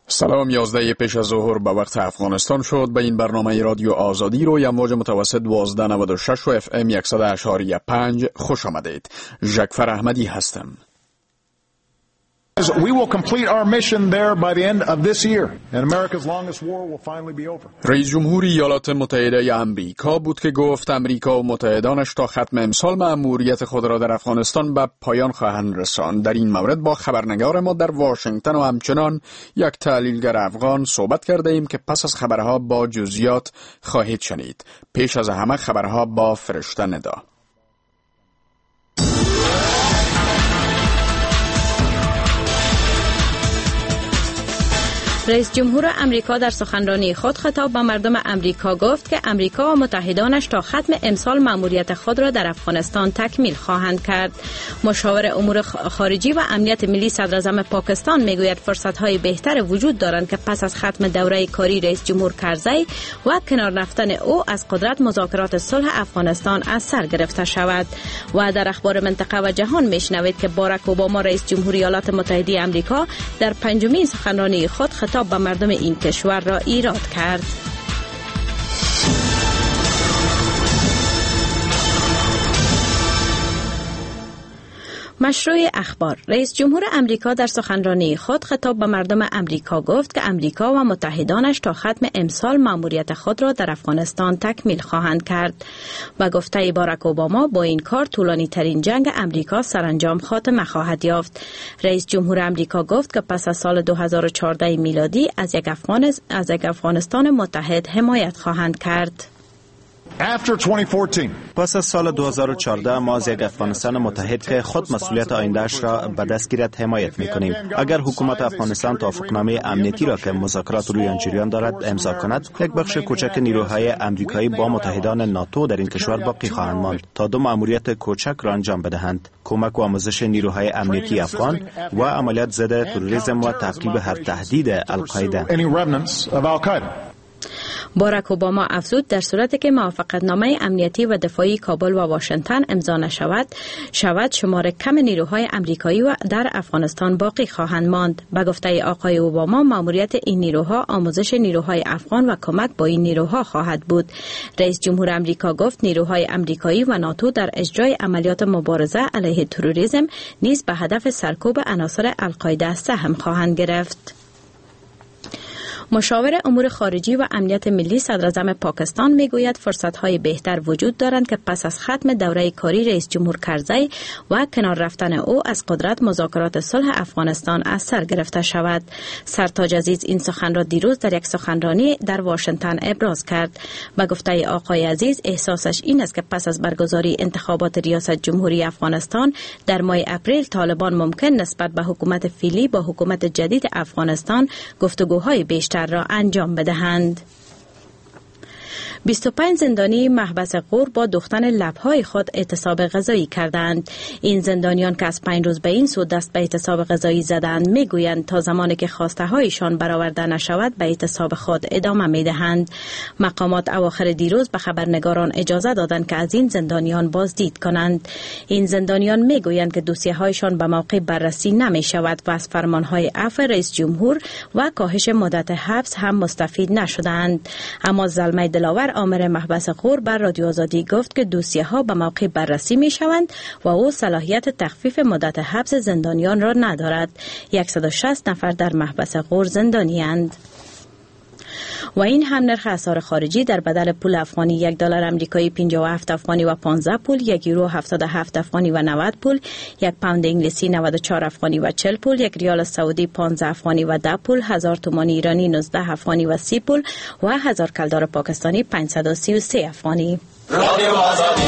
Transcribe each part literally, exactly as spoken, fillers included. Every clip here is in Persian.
سلام، یازده پیش از ظهر به وقت افغانستان شد. به این برنامه رادیو آزادی روی امواج متوسط دوازده نود و شش و اف ام صد اشاری پنج خوش آمدید. جعفر احمدی هستم. We will complete our mission there by the end of this year and America's longest war will finally be over. رئیس جمهوری ایالات متحده آمریکا بود که گفت آمریکا و متحدانش تا ختم امسال مأموریت خود را در افغانستان به پایان خواهند رساند. در این مورد با خبرنگار ما در واشنگتن و همچنان یک تحلیلگر افغان صحبت کرده ایم که پس از خبرها با جزئیات خواهید شنید. پیش از همه خبرها با فرشته ندا. رئیس جمهور امریکا در سخنرانی خود خطاب به مردم امریکا گفت که امریکا و متحدانش تا ختم امسال مأموریت خود را در افغانستان تکمیل خواهند کرد. مشاور امور خارجی و امنیت ملی صدراعظم پاکستان میگوید فرصت‌های بهتر وجود دارند که پس از ختم دوره کاری رئیس جمهور کرزی و کنار رفتن او از قدرت مذاکرات صلح افغانستان از سر گرفته شود. و در اخبار منطقه و جهان میشنوید که باراک اوباما رئیس جمهور ایالات متحده آمریکا در پنجمین سخنرانی خود خطاب به مردم این کشور را ایراد کرد. مشروع اخبار. رئیس جمهور امریکا در سخنرانی خود خطاب به مردم امریکا گفت که امریکا و متحدانش تا ختم امسال مأموریت خود را در افغانستان تکمیل خواهند کرد. و گفته باراک اوباما با این کار طولانی ترین جنگ امریکا سرانجام خاتمه خواهد یافت. رئیس جمهور امریکا گفت که پس از سال دو هزار و چهارده میلادی از یک افغان از یک افغانستان متحد حمایت خواهند کرد. After twenty fourteen. پس از سال دو هزار و چهارده ما از یک افغانستان متحد که خود مسئولیت آینده‌اش را به دست گیرد حمایت می‌کنیم. اگر حکومت افغانستان توافقنامه امنیتی را که مذاکرات روی آن جریان دارد امضا کند، یک بخش کوچک نیروهای آمریکایی با متحدان ناتو در این کشور باقی خواهند ماند تا دو مأموریت کوچک را انجام بدهند: کمک و آموزش نیروهای امنیتی افغان و عملیات ضد تروریسم و تعقیب هر تهدید القاعده. باراک اوباما افزود در صورتی که موافقتنامه امنیتی و دفاعی کابل و واشنگتن امضا نشود شود شمار کم نیروهای امریکایی و در افغانستان باقی خواهند ماند. به گفته آقای اوباما مأموریت این نیروها آموزش نیروهای افغان و کمک با این نیروها خواهد بود. رئیس جمهور امریکا گفت نیروهای امریکایی و ناتو در اجرای عملیات مبارزه علیه تروریسم نیز به هدف سرکوب عناصر القاعده سهم خواهند گرفت. مشاور امور خارجی و امنیت ملی صدراعظم پاکستان میگوید فرصت‌های بهتر وجود دارند که پس از ختم دوره کاری رئیس جمهور کرزی و کنار رفتن او از قدرت مذاکرات صلح افغانستان از سر گرفته شود. سرتاج عزیز این سخن را دیروز در یک سخنرانی در واشنگتن ابراز کرد. به گفته آقای عزیز احساسش این است که پس از برگزاری انتخابات ریاست جمهوری افغانستان در ماه اپریل طالبان ممکن نسبت به حکومت فعلی با حکومت جدید افغانستان گفتگوهای بیشتر را انجام بدهند. بیست و پنج زندانی محبس غور با دوختن لب‌های خود اعتصاب غذایی کردند. این زندانیان که از پنج روز به این سو دست به اعتصاب غذایی زدند میگویند تا زمانی که خواسته هایشان برآورده نشود به اعتصاب خود ادامه میدهند. مقامات اواخر دیروز به خبرنگاران اجازه دادند که از این زندانیان بازدید کنند. این زندانیان میگویند که دوسیه هایشان به موقع بررسی نمی شود و از فرمان های عفو رئیس جمهور و کاهش مدت حبس هم مستفید نشدند. اما زلمه دلاور آمر محبس غور بر رادیو آزادی گفت که دوسیه ها به موقع بررسی می شوند و او صلاحیت تخفیف مدت حبس زندانیان را ندارد. صد و شصت نفر در محبس غور زندانی اند. و این هم نرخ اسعار خارجی در بدل پول افغانی یک دلار آمریکایی پنجاه و هفت افغانی و پانزده پول، یک یورو هفتاد و هفت افغانی و نود پول، یک پوند انگلیسی نود و چهار افغانی و چهل پول، یک ریال سعودی پانزده افغانی و ده پول، هزار تومان ایرانی نوزده افغانی و سی پول و هزار کلدار پاکستانی پانصد و سی و سه افغانی. رادیو آزادی.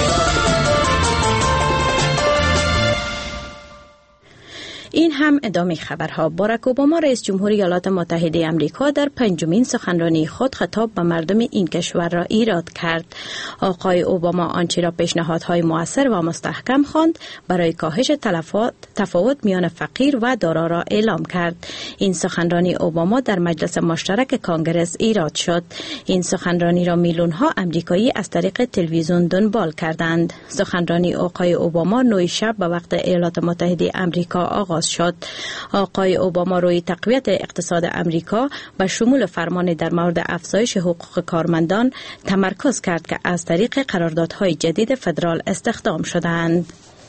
این هم ادامه خبرها. باراک اوباما رئیس جمهور ایالات متحده آمریکا در پنجمین سخنرانی خود خطاب به مردم این کشور را ایراد کرد. آقای اوباما آنچه را پیشنهادهای مؤثر و مستحکم خواند برای کاهش تفاوت میان فقیر و دارا را اعلام کرد. این سخنرانی اوباما در مجلس مشترک کانگرس ایراد شد. این سخنرانی را میلیون‌ها آمریکایی از طریق تلویزیون دنبال کردند. سخنرانی آقای اوباما نوی شب به وقت ایالات متحده آمریکا آغاز آغاز شد. آقای اوباما روی تقویت اقتصاد امریکا به شمول فرمان در مورد افزایش حقوق کارمندان تمرکز کرد که از طریق قراردادهای جدید فدرال استخدام شدند.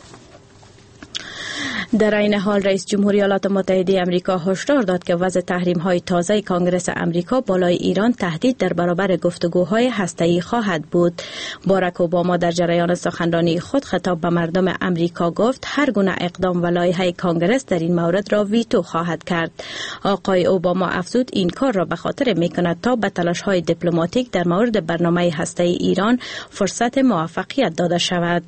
در این حال رئیس جمهوری ایالات متحده آمریکا هشدار داد که وضع تحریم‌های تازه کنگره آمریکا بالای ایران تهدید در برابر گفتگوهای هسته‌ای خواهد بود. باراک اوباما در جریان سخنرانی خود خطاب به مردم آمریکا گفت هر گونه اقدام و لایحه کنگره در این مورد را ویتو خواهد کرد. آقای اوباما افزود این کار را به خاطر می‌کند تا به تلاش‌های دیپلماتیک در مورد برنامه هسته‌ای ایران فرصت موفقیت داده شود.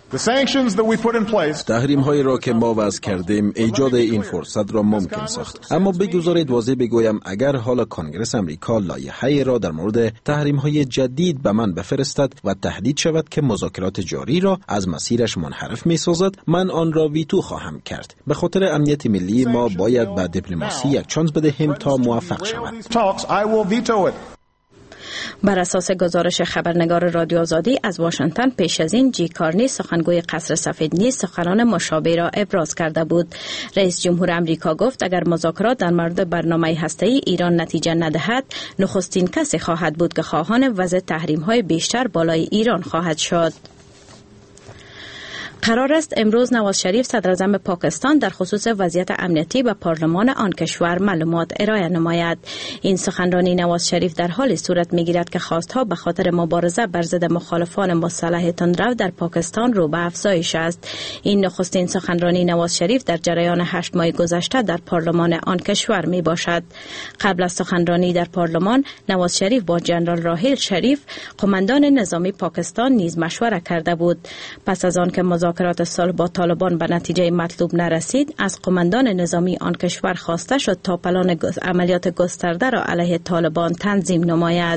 تحریم هایی را که ما وضع کردیم ایجاد این فرصت را ممکن ساخت. اما بگذارید واضح بگویم اگر حالا کنگره امریکا لایحه‌ای را در مورد تحریم های جدید به من بفرستد و تهدید شود که مذاکرات جاری را از مسیرش منحرف می سازد، من آن را ویتو خواهم کرد. به خاطر امنیت ملی ما باید به دیپلماسی یک چانس بدهیم تا موفق شود. بر اساس گزارش خبرنگار رادیو آزادی از واشنگتن، پیش از این جی کارنی سخنگوی قصر سفید نیز سخنان مشابه را ابراز کرده بود. رئیس جمهور آمریکا گفت اگر مذاکرات در مورد برنامه هسته‌ای ایران نتیجه ندهد، نخستین کسی خواهد بود که خواهان وضع تحریم‌های بیشتر بالای ایران خواهد شد. قرار است امروز نواز شریف صدر اعظم پاکستان در خصوص وضعیت امنیتی به پارلمان آن کشور معلومات ارائه نماید. این سخنرانی نواز شریف در حال صورت می‌گیرد که خواستها به خاطر مبارزه بر ضد مخالفان مسلح تندرو در پاکستان رو به افزایش است. این نخستین سخنرانی نواز شریف در جریان هشت ماه گذشته در پارلمان آن کشور می باشد. قبل از سخنرانی در پارلمان، نواز شریف با جنرال راحیل شریف قماندان نظامی پاکستان نیز مشوره کرده بود. پس از آن که مذاکرات صلح با طالبان به نتیجه مطلوب نرسید، از قماندان نظامی آن کشور خواسته شد تا پلان عملیات گسترده را علیه طالبان تنظیم نماید.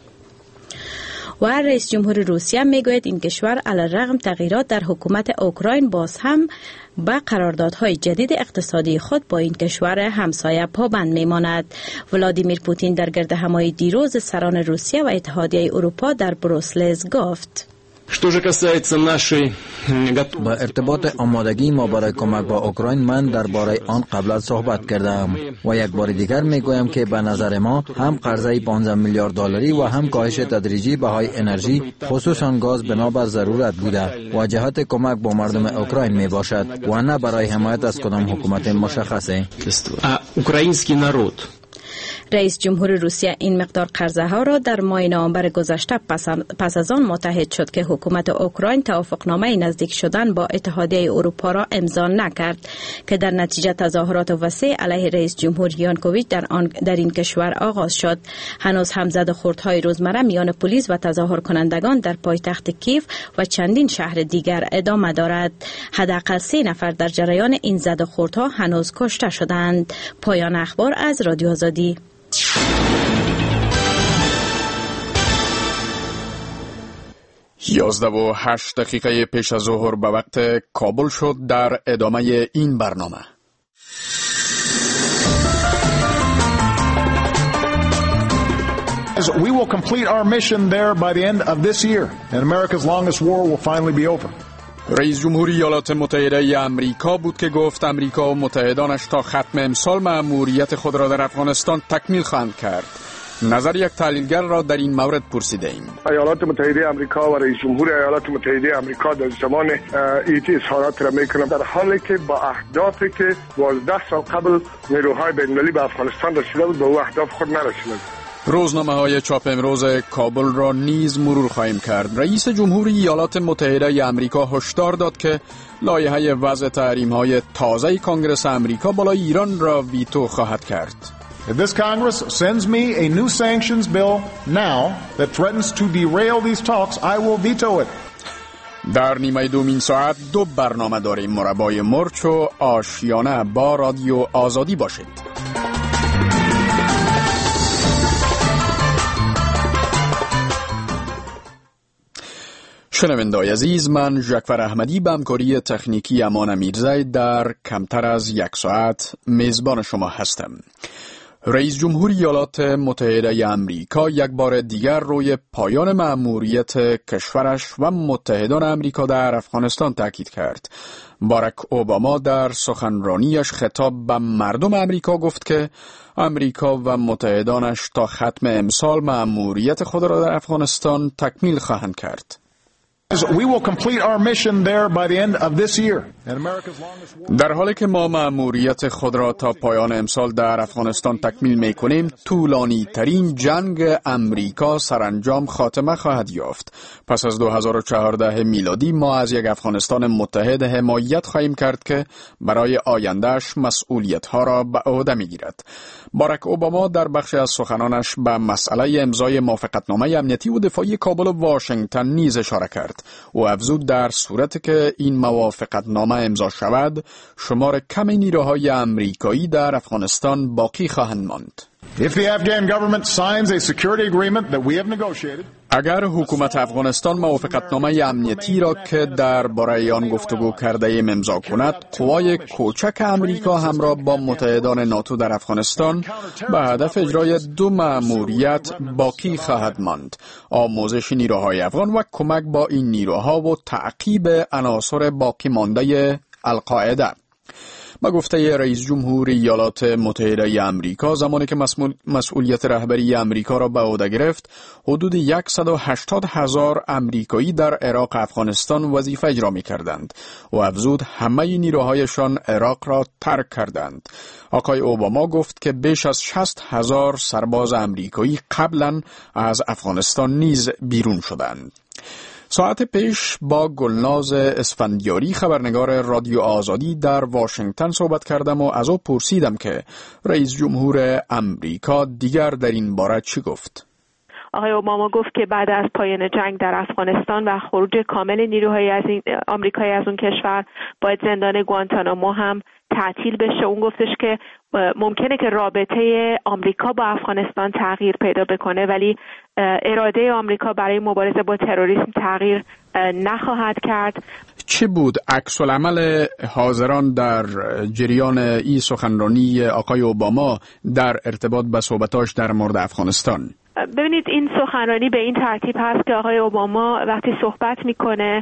و رئیس جمهور روسیه میگوید این کشور علیرغم تغییرات در حکومت اوکراین باز هم به قراردادهای جدید اقتصادی خود با این کشور همسایه پابند میماند. ولادیمیر پوتین در گردهمایی دیروز سران روسیه و اتحادیه اروپا در بروسلز گفت: با ارتباط آمادگی ما برای کمک با اوکراین، من درباره آن قبل از صحبت کردم و یک بار دیگر میگویم که به نظر ما هم قرضه پانزده میلیارد دلاری و هم کاهش تدریجی بهای انرژی خصوصا گاز بنابر ضرورت بوده و جهت کمک با مردم اوکراین می باشد و نه برای حمایت از کدام حکومت مشخصه. اوکراینسکی نارود. رئیس جمهور روسیه این مقدار قرضه ها را در ماه نوامبر گذشته پس از آن متحد شد که حکومت اوکراین توافقنامه نزدیک شدن با اتحادیه اروپا را امضا نکرد که در نتیجه تظاهرات وسیع علیه رئیس جمهور یانوکوویچ در آن در این کشور آغاز شد. هنوز هم زد و خوردهای روزمره میان پلیس و تظاهر کنندگان در پایتخت کیف و چندین شهر دیگر ادامه دارد. حداقل سه نفر در جریان این زد و خوردها هنوز کشته شدند. پایان اخبار از رادیو آزادی. یازده و هشت دقیقه پیش از ظهر به وقت کابل شد. در ادامه این برنامه We will complete our mission there by the end of this year, and America's longest war will finally be over. رئیس جمهوری ایالات متحده آمریکا بود که گفت آمریکا و متحدانش تا ختم امسال مأموریت خود را در افغانستان تکمیل خواهند کرد. نظر یک تحلیلگر را در این مورد پرسیده ایم. ایالات متحده آمریکا و رئیس جمهور ایالات متحده آمریکا در زمان ایتی اظهارات را میکنند در حالی که با اهدافی که دوازده سال قبل نیروهای بین‌المللی به افغانستان رسیده بود به او اهداف خود نرسیدند. روزنامه های چاپ امروز کابل را نیز مرور خواهیم کرد. رئیس جمهور ایالات متحده آمریکا هشدار داد که لایحه وضع تحریم های تازه کنگره آمریکا بالای ایران را ویتو خواهد کرد. If this Congress sends me a new sanctions bill now that threatens to derail these talks, I will veto it. در نیمه دومین ساعت دو برنامه داریم. مربای مرچ و آشیانه با رادیو آزادی باشید. شنوندگان عزیز، من ژکور احمدی به همکاری تکنیکی امان میرزایی در کمتر از یک ساعت میزبان شما هستم. رئیس جمهور ایالات متحده آمریکا یک بار دیگر روی پایان مأموریت کشورش و متحدان آمریکا در افغانستان تاکید کرد. باراک اوباما در سخنرانیش خطاب به مردم آمریکا گفت که آمریکا و متحدانش تا ختم امسال مأموریت خود را در افغانستان تکمیل خواهند کرد. We will complete our mission there by the end of this year. در حالی که ما مأموریت خود را تا پایان امسال در افغانستان تکمیل می‌کنیم، طولانی ترین جنگ امریکا سرانجام خاتمه خواهد یافت. پس از دو هزار و چهارده میلادی ما از یک افغانستان متحد حمایت خواهیم کرد که برای آیندهش مسئولیت‌ها را به عهده می‌گیرد. باراک اوباما در بخشی از سخنانش به مسئله امضای موافقتنامه امنیتی و دفاعی کابل و واشنگتن نیز اشاره کرد. او افزود در صورتی که این موافقتنامه امضا شود، شمار کم نیروهای امریکایی در افغانستان باقی خواهند ماند. If the Afghan government signs a security agreement that we have negotiated, اگر حکومت افغانستان موافقتنامه امنیتی را که در باره آن گفتگو کرده ایم امضا کند، قوای کوچک امریکا همراه با متحدان ناتو در افغانستان به هدف اجرای دو مأموریت باقی خواهد ماند: آموزش نیروهای افغان و کمک با این نیروها و تعقیب عناصر باقی مانده القاعده. با گفته رئیس جمهور ایالات متحده آمریکا، زمانی که مسئول مسئولیت رهبری آمریکا را به عهده گرفت، حدود صد و هشتاد هزار آمریکایی در عراق افغانستان وظیفه اجرا می‌کردند و افزود همه نیروهایشان عراق را ترک کردند. آقای اوباما گفت که بیش از شصت هزار سرباز آمریکایی قبلا از افغانستان نیز بیرون شدند. ساعت پیش با گلناز اسفندیاری، خبرنگار رادیو آزادی در واشنگتن صحبت کردم و از او پرسیدم که رئیس جمهور امریکا دیگر در این باره چی گفت. آقای اوباما گفت که بعد از پایان جنگ در افغانستان و خروج کامل نیروهای از این آمریکایی از اون کشور، باید زندان گوانتانامو هم تعطیل بشه. اون گفتش که ممکنه که رابطه آمریکا با افغانستان تغییر پیدا بکنه، ولی اراده آمریکا برای مبارزه با تروریسم تغییر نخواهد کرد. چه بود عکس العمل حاضران در جریان این سخنرانی آقای اوباما در ارتباط به صحبتاش در مورد افغانستان؟ ببینید، این سخنرانی به این ترتیب هست که آقای اوباما وقتی صحبت میکنه،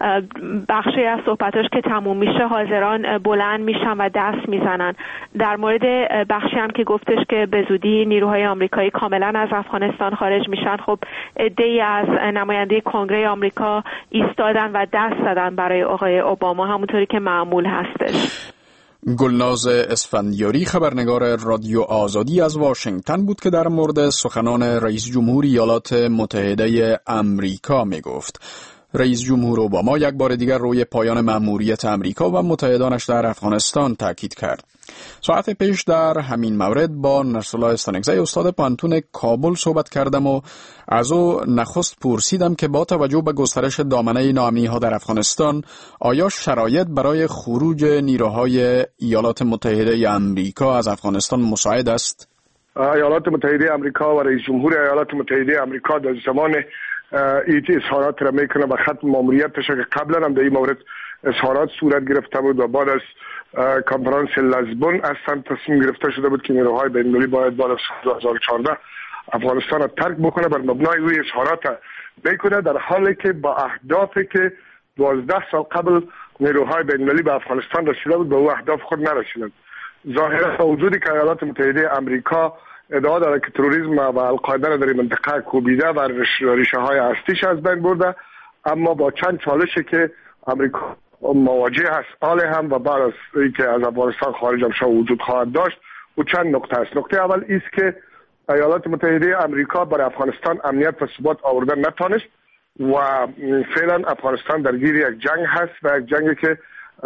بخشی از صحبتاش که تموم میشه حاضران بلند میشن و دست میزنن. در مورد بخشی هم که گفتش که به زودی نیروهای آمریکایی کاملا از افغانستان خارج میشن، خب عده‌ای از نماینده کنگره آمریکا ایستادن و دست زدن برای آقای اوباما، همونطوری که معمول هستش. گلناز اسفندیاری، خبرنگار رادیو آزادی از واشنگتن بود که در مورد سخنان رئیس جمهور ایالات متحده آمریکا می گفت. رئیس جمهور اوباما یک بار دیگر روی پایان مأموریت آمریکا و متحدانش در افغانستان تاکید کرد. ساعت پیش در همین مورد با نصرالله استانکزی، استاد پانتون کابل، صحبت کردم و از او نخست پرسیدم که با توجه به گسترش دامنه ناامنی ها در افغانستان، آیا شرایط برای خروج نیروهای ایالات متحده آمریکا از افغانستان مساعد است؟ ایالات متحده آمریکا و رئیس جمهور ایالات متحده آمریکا در زمان ایتی اظهارات را میکنه و ختم ماموریتش که قبلا هم در این مورد اظهارات صورت گرفته بود و بعد از کنفرانس لزبون اصلا تصمیم گرفته شده بود که نیروهای بین‌المللی باید بعد از دو هزار و چهارده افغانستان را ترک بکنه. بر مبنای روی اظهارات میکنه، در حالی که با اهدافی که دوازده سال قبل نیروهای بین‌المللی به افغانستان رسیده بود به او اهداف خود نرسیدند. ظاهرا وجودی که ایالات متحده آمریکا ادعا داره که تروریسم و القاعده را در این منطقه کوبیده و ریشه های اصلیش از بین برده، اما با چند چالشی که آمریکا مواجه است حال هم و بعد از اینکه از افغانستان خارج هم شو وجود خواهد داشت، و چند نکته است. نکته اول است که ایالات متحده آمریکا برای افغانستان امنیت و ثبات آوردن نتانست و فعلا افغانستان درگیر یک جنگ هست و یک جنگی که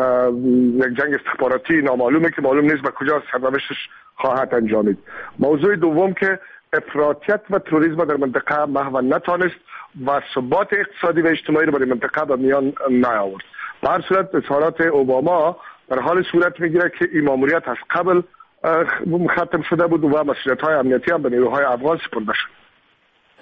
یک جنگ استخباراتی نامعلومه که معلوم نیست به کجا سرنوشتش خواهد انجامید. موضوع دوم که افراطیت و تروریسم در منطقه محو نتانست و ثبات اقتصادی و اجتماعی رو برای منطقه به میان نیاورد. به هر صورت اظهارات اوباما در حال صورت میگیره که این ماموریت از قبل ختم شده بود و مسئولیت‌های امنیتی هم به نیروهای افغان سپرده شد.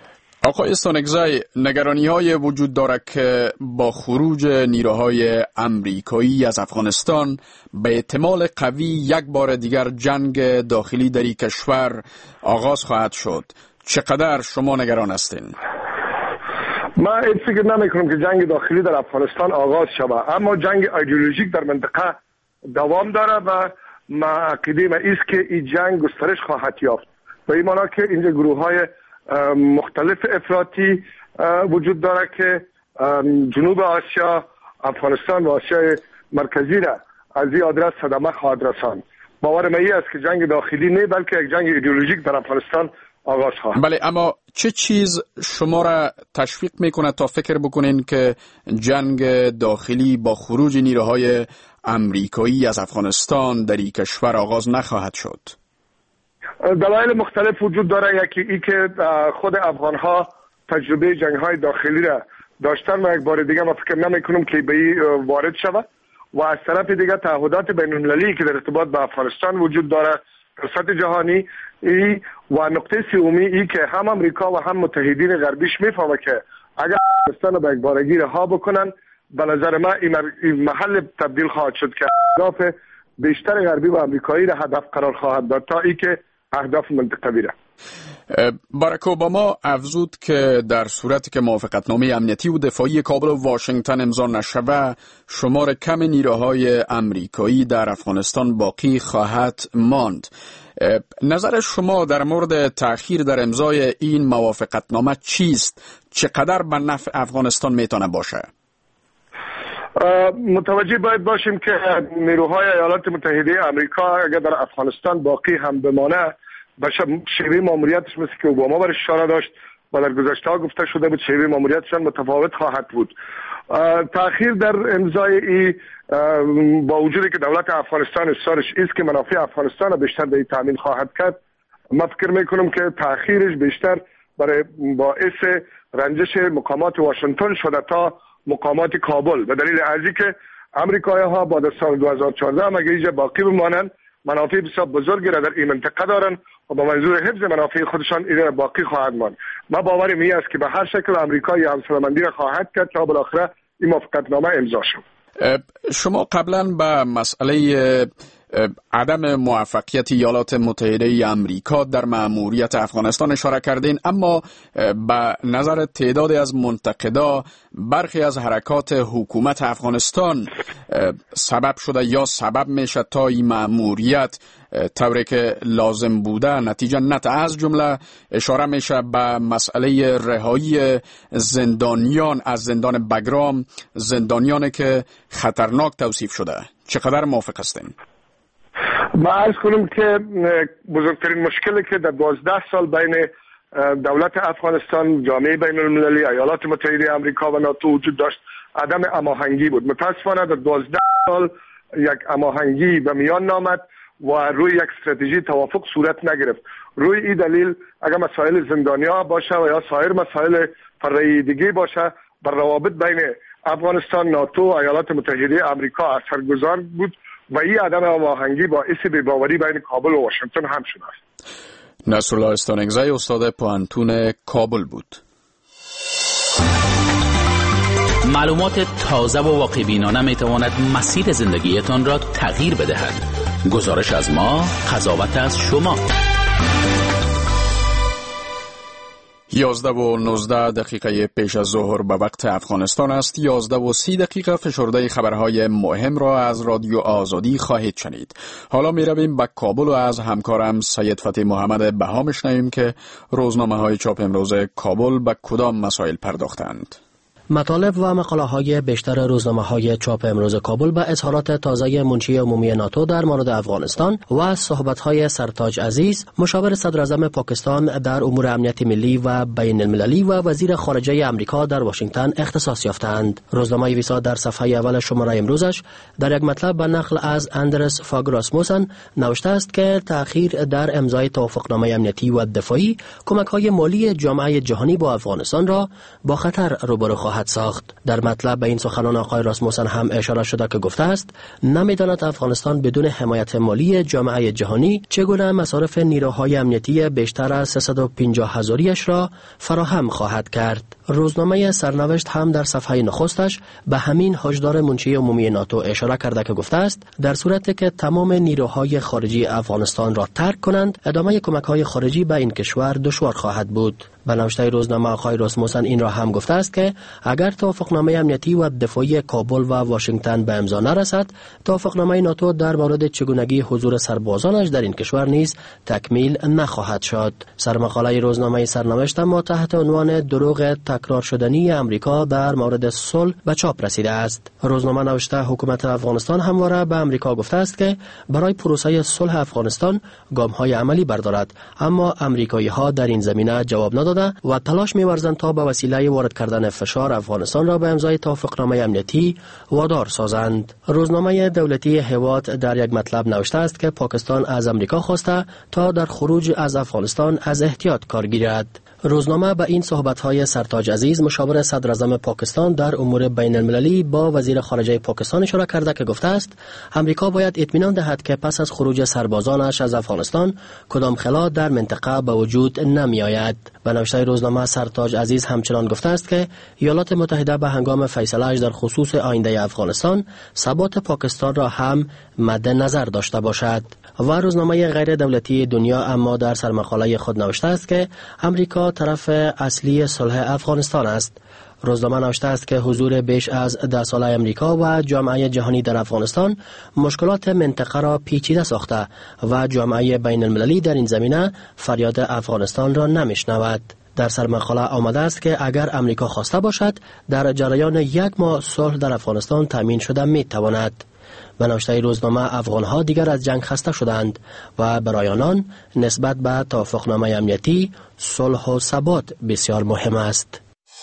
آقای استانگزی، نگرانی های وجود دارد که با خروج نیروهای امریکایی از افغانستان به احتمال قوی یک بار دیگر جنگ داخلی در این کشور آغاز خواهد شد. چقدر شما نگران هستین؟ من این فکر نمی کنم که جنگ داخلی در افغانستان آغاز شود، اما جنگ ایدئولوژیک در منطقه دوام داره و ما عقیده ما است که این جنگ گسترش خواهد یافت. به این معنی که اینجا گروه های مختلف افراطی وجود داره که جنوب آسیا، افغانستان و آسیای مرکزی را از این آدرس صدمه خواهد رساند. باور من است که جنگ داخلی نه بلکه یک جنگ ایدئولوژیک در افغانستان آغاز خواهد. بله، اما چه چیز شما را تشویق میکنه تا فکر بکنین که جنگ داخلی با خروج نیروهای امریکایی از افغانستان در این کشور آغاز نخواهد شد؟ دلایل مختلف وجود داره. یکی ای که خود افغان ها تجربه جنگ های داخلی را داشتن و یک بار دیگه ما فکر نمی کنم که به این وارد شود و از طرف دیگه تعهدات بین المللی که در ارتباط با افغانستان وجود داره در سطح جهانی ای و نقطه سومی ای که هم امریکا و هم متحدین غربیش میفهمه که اگر افغانستان رو به یک بارگی رها بکنن، به نظر من این محل تبدیل خواهد شد که اهداف بیشتر غربی و امریکایی را هدف قرار خواهد داد تا ای که اهداف منطقوی را. باراک اوباما افزود که در صورتی که موافقتنامه امنیتی و دفاعی کابل و واشنگتن امضا نشود، شمار کم نیروهای امریکایی در افغانستان باقی خواهد ماند. نظر شما در مورد تأخیر در امضای این موافقتنامه چیست؟ چقدر به نفع افغانستان میتونه باشه؟ متوجه باید باشیم که نیروهای ایالات متحده آمریکا اگر در افغانستان باقی هم بمانه، به شیوه ماموریتش مثل که اوباما برش اشاره داشت و در گذشته ها گفته شده بود شیوه ماموریتشان متفاوت خواهد بود. تأخیر در امضای ای با وجودی که دولت افغانستان اصرارش است که منافع افغانستان را بیشتر به این تامین خواهد کرد، من فکر میکنم که تأخیرش بیشتر برای باعث رنجش مقامات واشنگتن شده تا مقامات کابل، به دلیل ارزی که امریکایی ها بعد از سال دو هزار و چهارده مگه اینجا باقی بمانند، منافع بسیار بزرگی را در این منطقه دارند و با منظور حفظ منافع خودشان این باقی خواهد ماند. ما باورم این است که به هر شکل امریکا یا همسالمندی را خواهد کرد تا بالاخره این موافقتنامه امضا شد. شما قبلا به مسئله عدم موفقیت ایالات متحده آمریکا در مأموریت افغانستان اشاره کردین، اما به نظر تعدادی از منتقدا برخی از حرکات حکومت افغانستان سبب شده یا سبب میشه تا این مأموریت طوری که لازم بوده نتیجه نت. از جمله اشاره میشه به مسئله رهایی زندانیان از زندان بگرام، زندانیانی که خطرناک توصیف شده. چقدر موافق هستین؟ ما عرض کنم که بزرگترین مشکلی که در دوازده سال بین دولت افغانستان، جامعه بین المللی، ایالات متحده آمریکا و ناتو وجود داشت عدم هماهنگی بود. متاسفانه در دوازده سال یک هماهنگی به میان نامد و روی یک استراتژی توافق صورت نگرفت. روی این دلیل اگر مسائل زندانیا باشه و یا سایر مسائل فرعی دیگه باشه، بر روابط بین افغانستان، ناتو و ایالات متحده آمریکا اثرگذار بود و این عدم هماهنگی باعث بی‌باوری بین کابل و واشنگتن هم شده است. نصرالله استانگزی، استاد پوهنتون کابل بود. معلومات تازه و واقع بینانه می تواند مسیر زندگیتان را تغییر بدهد. گزارش از ما، قضاوت از شما. یازده و نوزده دقیقه پیش از ظهر به وقت افغانستان است. یازده و سی دقیقه فشرده خبرهای مهم را از رادیو آزادی خواهید شنید. حالا می رویم به کابل و از همکارم سید فتح محمد بها میشنویم که روزنامه های چاپ امروز کابل به کدام مسائل پرداختند. مطالب و مقاله های بیشتر روزنامه های چاپ امروز کابل به اظهارات تازه منشی عمومی ناتو در مورد افغانستان و صحبت های سرتاج عزیز، مشاور صدر اعظم پاکستان در امور امنیت ملی و بین المللی و وزیر خارجه امریکا در واشنگتن اختصاص یافتند. روزنامه ویسا در صفحه اول شماره امروزش در یک مطلب به نقل از اندرس فاگ راسموسن نوشته است که تأخیر در امضای توافقنامه امنیتی و دفاعی کمک های مالی جامعه جهانی با افغانستان را با خطر روبرو خواهد خواهد ساخت. در مطلب به این سخنان آقای راسموسن هم اشاره شده که گفته است نمی‌داند افغانستان بدون حمایت مالی جامعه جهانی چگونه مصارف نیروهای امنیتی بیشتر از سیصد و پنجاه هزاریش را فراهم خواهد کرد. روزنامه سرنوشت هم در صفحه نخستش به همین هشدار منشی عمومی ناتو اشاره کرده که گفته است در صورتی که تمام نیروهای خارجی افغانستان را ترک کنند ادامه کمک‌های خارجی به این کشور دشوار خواهد بود. به نوشته روزنامه آقای راسموسن این را هم گفته است که اگر توافقنامه امنیتی و دفاعی کابل و واشنگتن به امضا نرسد توافقنامه ناتو در مورد چگونگی حضور سربازانش در این کشور نیز تکمیل نخواهد شد. سرمقاله روزنامه سرنوشت اما تحت عنوان دروغ تکرار شدنی امریکا در مورد صلح به چاپ رسیده است. روزنامه نوشته حکومت افغانستان همواره به امریکا گفته است که برای پروسه صلح افغانستان گام‌های عملی بردارد، اما امریکایی‌ها در این زمینه جواب ندادند و تلاش می‌ورزند تا به وسیله وارد کردن فشار افغانستان را به امضای توافقنامه امنیتی وادار سازند. روزنامه دولتی هوات در یک مطلب نوشته است که پاکستان از امریکا خواسته تا در خروج از افغانستان از احتیاط کار گیرد. روزنامه به این صحبت‌های سرتاج عزیز مشاور صدر اعظم پاکستان در امور بین المللی با وزیر خارجه پاکستان اشاره کرده که گفته است امریکا باید اطمینان دهد که پس از خروج سربازانش از افغانستان کدام خلا در منطقه به وجود نمی آید. به نوشته روزنامه سرتاج عزیز همچنان گفته است که ایالات متحده به هنگام فیصله‌اش در خصوص آینده افغانستان ثبات پاکستان را هم مد نظر داشته باشد. و روزنامه غیر دولتی دنیا اما در سرمقاله خود نوشته است که امریکا طرف اصلی صلح افغانستان است. روزنامه نوشته است که حضور بیش از ده ساله امریکا و جامعه جهانی در افغانستان مشکلات منطقه را پیچیده ساخته و جامعه بین المللی در این زمینه فریاد افغانستان را نمیشنود. در سرمقاله آمده است که اگر امریکا خواسته باشد در جریان یک ماه صلح در افغانستان تامین شده می تواند. به نوشته روزنامه افغانها دیگر از جنگ خسته شدند و برای آنان نسبت به توافقنامه امنیتی صلح و ثبات بسیار مهم است.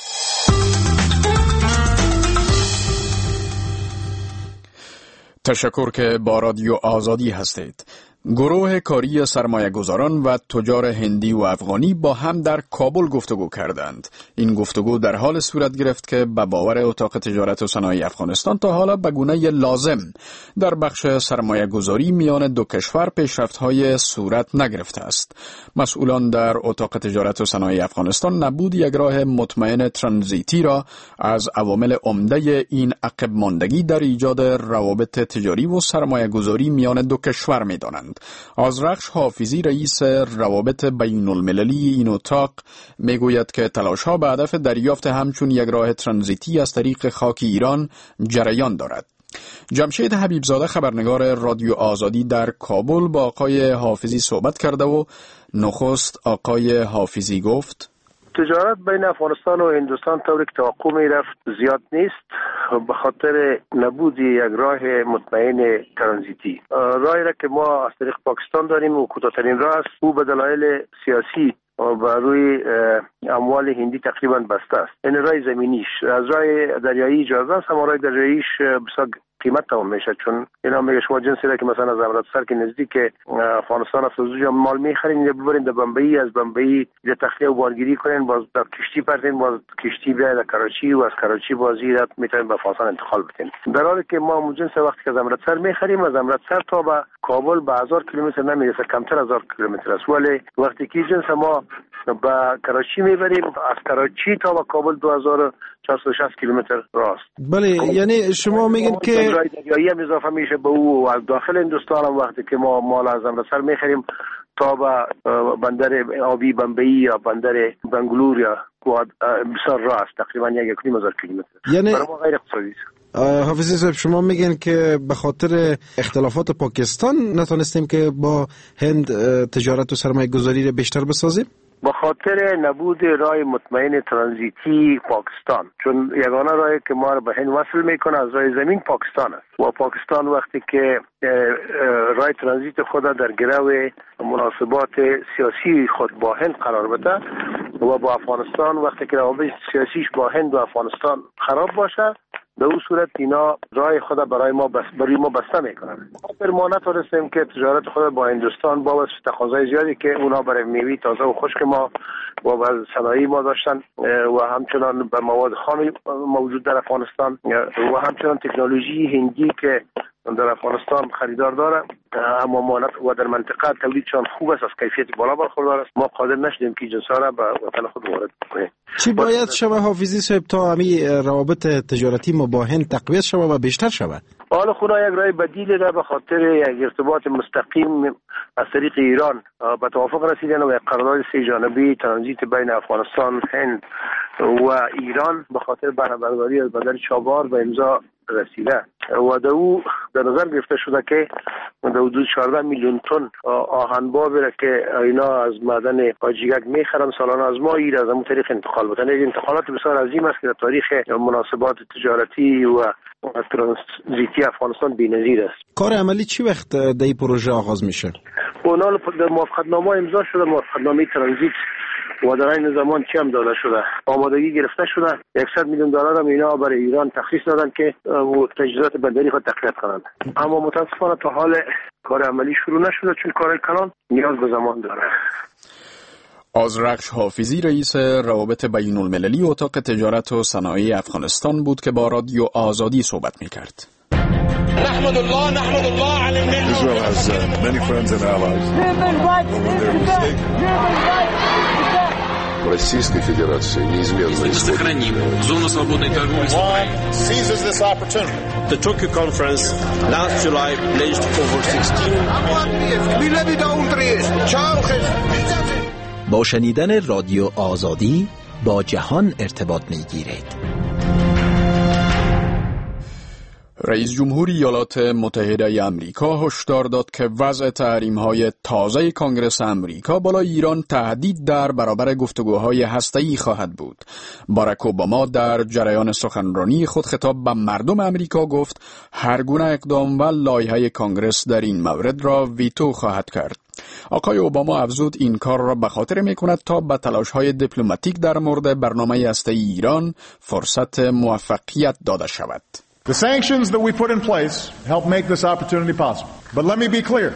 تشکر که با رادیو آزادی هستید. گروه کاری سرمایه گذاران و تجار هندی و افغانی با هم در کابل گفتگو کردند. این گفتگو در حال صورت گرفت که به باور اتاق تجارت و صنایع افغانستان تا حالا به گونه لازم در بخش سرمایه گذاری میان دو کشور پیشرفت‌های صورت نگرفته است. مسئولان در اتاق تجارت و صنایع افغانستان نبود یک راه مطمئن ترانزیتی را از عوامل عمده این عقب ماندگی در ایجاد روابط تجاری و سرمایه گذاری میان دو کشور می‌دانند. آذرخش حافظی رئیس روابط بین المللی این اتاق میگوید که تلاش‌ها به هدف دریافت همچون یک راه ترانزیتی از طریق خاک ایران جریان دارد. جمشید حبیبزاده خبرنگار رادیو آزادی در کابل با آقای حافظی صحبت کرده و نخست آقای حافظی گفت تجارت بین افغانستان و هندوستان طوری که توقع می رفت زیاد نیست به خاطر نبود یک راه مطمئن ترانزیتی. راهی را که ما از طریق پاکستان داریم و کوتاه‌ترین راه است، او به دلایل سیاسی و بر روی اموال هندی تقریبا بسته است. این راه زمینیش از راه دریایی اجازه است، اما راه دریاییش بسیار قیمت تمام میشه، چون اینا میگه شما جنسی را که مثلا از امرتسر که نزدیک افغانستان است از اونجا مال میخرین یا ببرین در بمبئی، از بمبئی در تخلیه و بارگیری کنین، باز در کشتی پرتین، باز کشتی بیاید در کراچی و از کراچی بازی را میتونین به افغانستان انتقال بدین. در حالی که ما جنس وقتی که از امرتسر میخریم از امرتسر تا به کابل به هزار کیلومتر نمیرسه، کمتر از هزار کیلومتر است، ولی وقتی که جنس ما به کراچی میبریم از کراچی تا به کابل دو هزار و چهارصد و شصت کیلومتر راست. بله، یعنی شما میگین که راه دریایی هم اضافه میشه به او و از داخل هندوستان هم وقتی که ما مال از امرتسر میخریم تا به بندر آبی بمبئی یا بندر بنگلور یا بسیار راست، تقریبا یک و نیم هزار کیلومتر. یعنی برای ما غیر اقتصادی است. حافظی صاحب، شما میگین که به خاطر اختلافات پاکستان نتونستیم که با هند تجارت و سرمایه گذاری را بیشتر بسازیم؟ به خاطر نبود راه مطمئن ترانزیتی پاکستان، چون یگانه راهی که ما رو به هند وصل میکنه از راه زمین پاکستان است و پاکستان وقتی که راه ترانزیت خود در گرو مناسبات سیاسی خود با هند قرار بده و با افغانستان وقتی که روابط سیاسیش با هند و افغانستان خراب باشه، در اون صورت اینا راه خود برای ما بس برای ما بسته میکنن. پر ما نتونستیم که تجارت خود با هندوستان با تقاضای زیادی که اونا برای میوه تازه و خشک ما و با صنایع ما داشتن و همچنان به مواد خام موجود در افغانستان و همچنان تکنولوژی هندی که در افغانستان خریدار داره، اما ما و در منطقه تولیدشان خوب است، از کیفیت بالا برخوردار است. ما قادر نشدیم که جنسا را به وطن خود وارد کنیم. چی باید شود حافظی صاحب تا همین روابط تجارتی ما با هند تقویت شود و بیشتر شود؟ حالا خدا یک راه بدیل را به خاطر یک ارتباط مستقیم از طریق ایران به توافق رسیدن و یک قرارداد سه جانبه ترانزیت بین افغانستان، هند و ایران به خاطر بهره‌برداری از بندر چابهار به امضا رسیده و در او در نظر گرفته شده که در حدود چهارده میلیون تن آهن بابی که اینا از معدن قاجیگک میخرن سالانه از ما ایر از همون طریق انتقال بکنن. این انتقالات بسیار عظیم است که در تاریخ مناسبات تجارتی و ترانزیتی افغانستان بی‌نظیر است. کار عملی چی وقت در این پروژه آغاز میشه؟ اونا در موافقتنامه امضا شده، موافقتنامه ترانزیت و در این زمان چی هم داده شده، آمادگی گرفته شده. صد میلیون دلار هم اینا برای ایران تخصیص دادن که تجهیزات بندری خود تقویت کنند، اما متاسفانه تا حال کار عملی شروع نشده چون کار کلان نیاز به زمان داره. آذرخش حافظی رئیس روابط بین المللی اتاق تجارت و صنایع افغانستان بود که با رادیو آزادی صحبت میکرد. نحمد الله نحمد الله علی الملل. Israel has uh, many friends and allies. Российской Федерации неизменно сохраним зону свободной торговли с Украиной. Seizes this opportunity. The Tokyo conference last July pledged over sixteen. با شنیدن رادیو آزادی با جهان ارتباط میگیرید. رئیس جمهور ایالات متحده ای آمریکا هشدار داد که وضع تحریم‌های تازه کنگره آمریکا بالای ایران تهدید در برابر گفتگوهای هسته‌ای خواهد بود. باراک اوباما در جریان سخنرانی خود خطاب به مردم آمریکا گفت هر گونه اقدام و لایحه کنگره در این مورد را ویتو خواهد کرد. آقای اوباما افزود این کار را به خاطر می‌کند تا به تلاش‌های دیپلماتیک در مورد برنامه هسته‌ای ایران فرصت موفقیت داده شود. The sanctions that we put in place help make this opportunity possible. But let me be clear.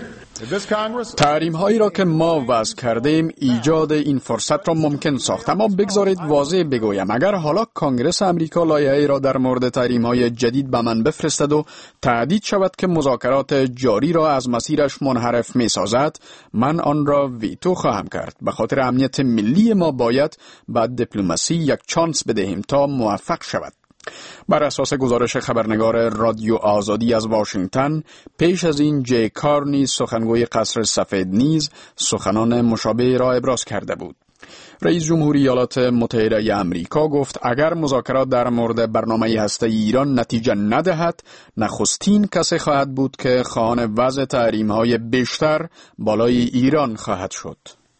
تحریم هایی را که ما وضع کردیم ایجاد این فرصت را ممکن ساخت، اما بگذارید واضح بگویم اگر حالا کنگره آمریکا لایحه‌ای را در مورد تحریم های جدید به من بفرستد و تهدید شود که مذاکرات جاری را از مسیرش منحرف می سازد، من آن را ویتو خواهم کرد. به خاطر امنیت ملی ما باید به دیپلماسی یک چانس بدهیم تا موفق شود. بر اساس گزارش خبرنگار رادیو آزادی از واشنگتن، پیش از این جی کارنی سخنگوی قصر سفید نیز سخنان مشابه را ابراز کرده بود. رئیس جمهور ایالات متحده ای آمریکا گفت اگر مذاکرات در مورد برنامه هسته‌ای ایران نتیجه ندهد، نخستین کسی خواهد بود که خواهان وضع تحریم‌های بیشتر بالای ایران خواهد شد.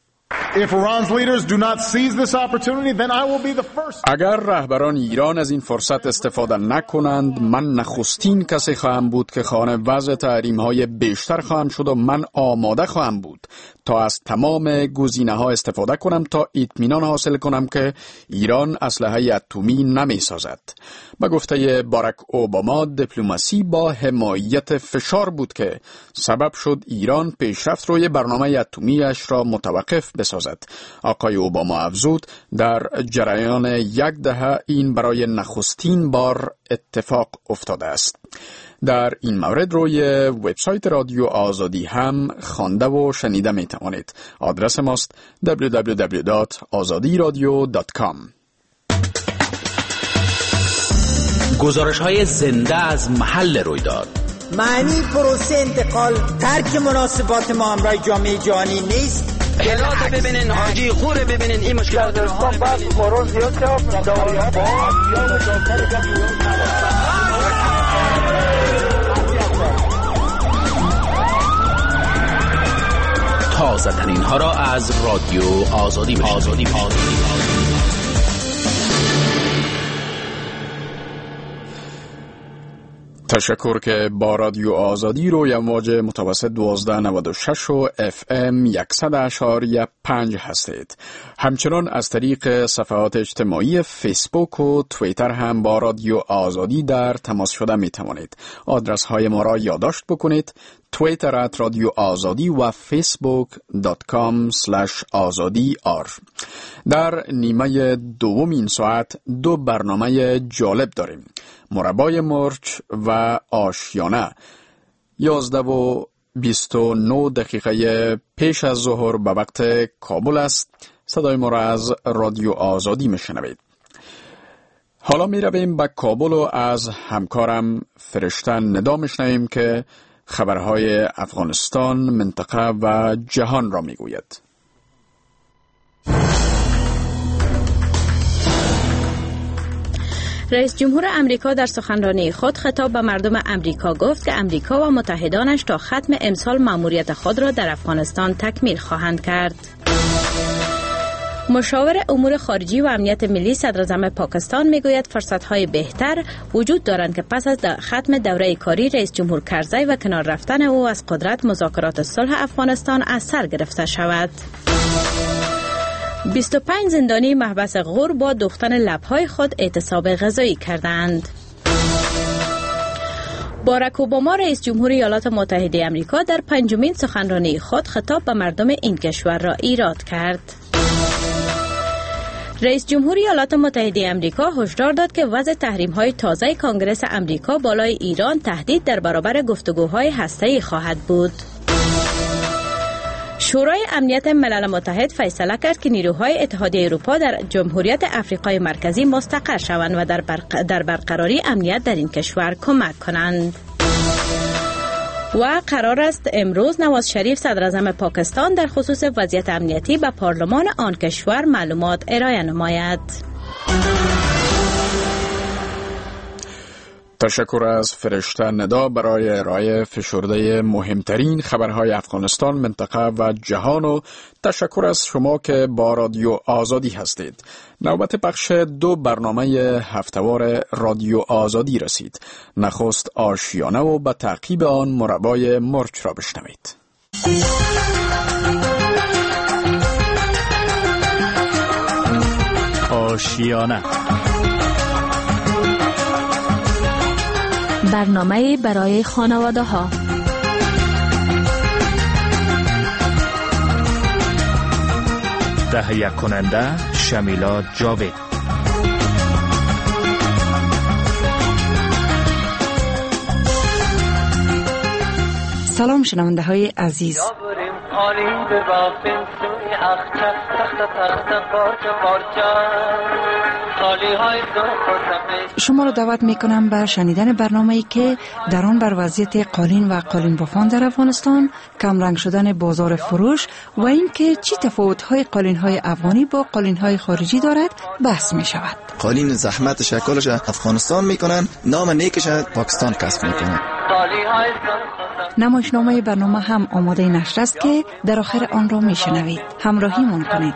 If Iran's leaders do not seize this opportunity, then I will be the first. اگر رهبران ایران از این فرصت استفاده نکنند، من نخستین کسی خواهم بود که خواهان وضع تحریم‌های بیشتر خواهم شد و من آماده خواهم بود تا از تمام گزینه‌ها استفاده کنم تا اطمینان حاصل کنم که ایران اسلحه اتمی نمی‌سازد. به گفته باراک اوباما، دیپلماسی با حمایت فشار بود که سبب شد ایران پیشرفت روی برنامه اتمی‌اش را متوقف بسازد. آقای اوباما افزود در جریان یک دهه این برای نخستین بار اتفاق افتاده است. در این مورد روی وبسایت رادیو آزادی هم خوانده و شنیده می توانید. آدرس ماست دبلیو دبلیو دبلیو دات آزادی رادیو دات کام. گزارش های زنده از محل رویداد. معنی پروسه انتقال ترک مناسبات ما همراه جامعه جهانی نیست. کلات ببینین، حاجی خوره ببینین، این مشکل دارستان بعد مورد زیاد که دوائی ها تازه ترین ها را از رادیو آزادی بشنوید. تشکر که با رادیو آزادی روی امواج متوسط دوازده نود و شش و اف ام صد اشاریه پنج هستید. همچنان از طریق صفحات اجتماعی فیسبوک و توییتر هم با رادیو آزادی در تماس شده می توانید. آدرس های ما را یادداشت بکنید: توییتر ات رادیو آزادی و فیسبوک دات کام سلش آزادی آر. در نیمه دوم این ساعت دو برنامه جالب داریم: مربای مرچ و آشیانه. یازده و بیست و نه دقیقه پیش از ظهر به وقت کابل است. صدای ما را از رادیو آزادی میشنوید. حالا می رویم به کابل و از همکارم فرشته ندا میشنویم که خبرهای افغانستان، منطقه و جهان را میگوید. رئیس جمهور امریکا در سخنرانی خود خطاب به مردم امریکا گفت که امریکا و متحدانش تا ختم امسال مأموریت خود را در افغانستان تکمیل خواهند کرد. مشاور امور خارجی و امنیت ملی صدراعظم پاکستان میگوید فرصت‌های بهتر وجود دارند که پس از ختم دوره کاری رئیس جمهور کرزی و کنار رفتن او از قدرت مذاکرات صلح افغانستان از سر گرفته شود. بیست و پنج زندانی محبس غور با دوختن لب‌های خود اعتصاب غذایی کردند. باراک اوباما رئیس جمهور ایالات متحده آمریکا در پنجمین سخنرانی خود خطاب به مردم این کشور را ایراد کرد. رئیس جمهور ایالات متحده آمریکا هشدار داد که وضع تحریم‌های تازه کنگره آمریکا بالای ایران تهدید در برابر گفتگوهای هسته‌ای خواهد بود. شورای امنیت ملل متحد فیصله کرد که نیروهای اتحادیه اروپا در جمهوریت افریقای مرکزی مستقر شوند و در, برق... در برقراری امنیت در این کشور کمک کنند. و قرار است امروز نواز شریف صدراعظم پاکستان در خصوص وضعیت امنیتی به پارلمان آن کشور معلومات ارائه نماید. تشکر از فرشته ندا برای ارائه فشرده مهمترین خبرهای افغانستان، منطقه و جهان، و تشکر از شما که با رادیو آزادی هستید. نوبت پخش دو برنامه هفته‌وار رادیو آزادی رسید. نخست آشیانه و به تعقیب آن مربای مرچ را بشنوید. آشیانه، برنامه برای خانواده ها. تهیه کننده شمیلا جاوید. سلام شنونده های عزیز. شما را دعوت می کنم به شنیدن برنامه‌ای که در آن بر وضعیت قالین و قالین بافان در افغانستان، کم رنگ شدن بازار فروش و اینکه چی تفاوت‌های قالین‌های افغانی با قالین‌های خارجی دارد بحث می شود. قالین زحمت شکلش افغانستان میکنن، نام نیکش پاکستان کسب میکنن. نمایشنامه برنامه هم آماده نشر است که در آخر آن را میشنوید. همراهی مون کنید.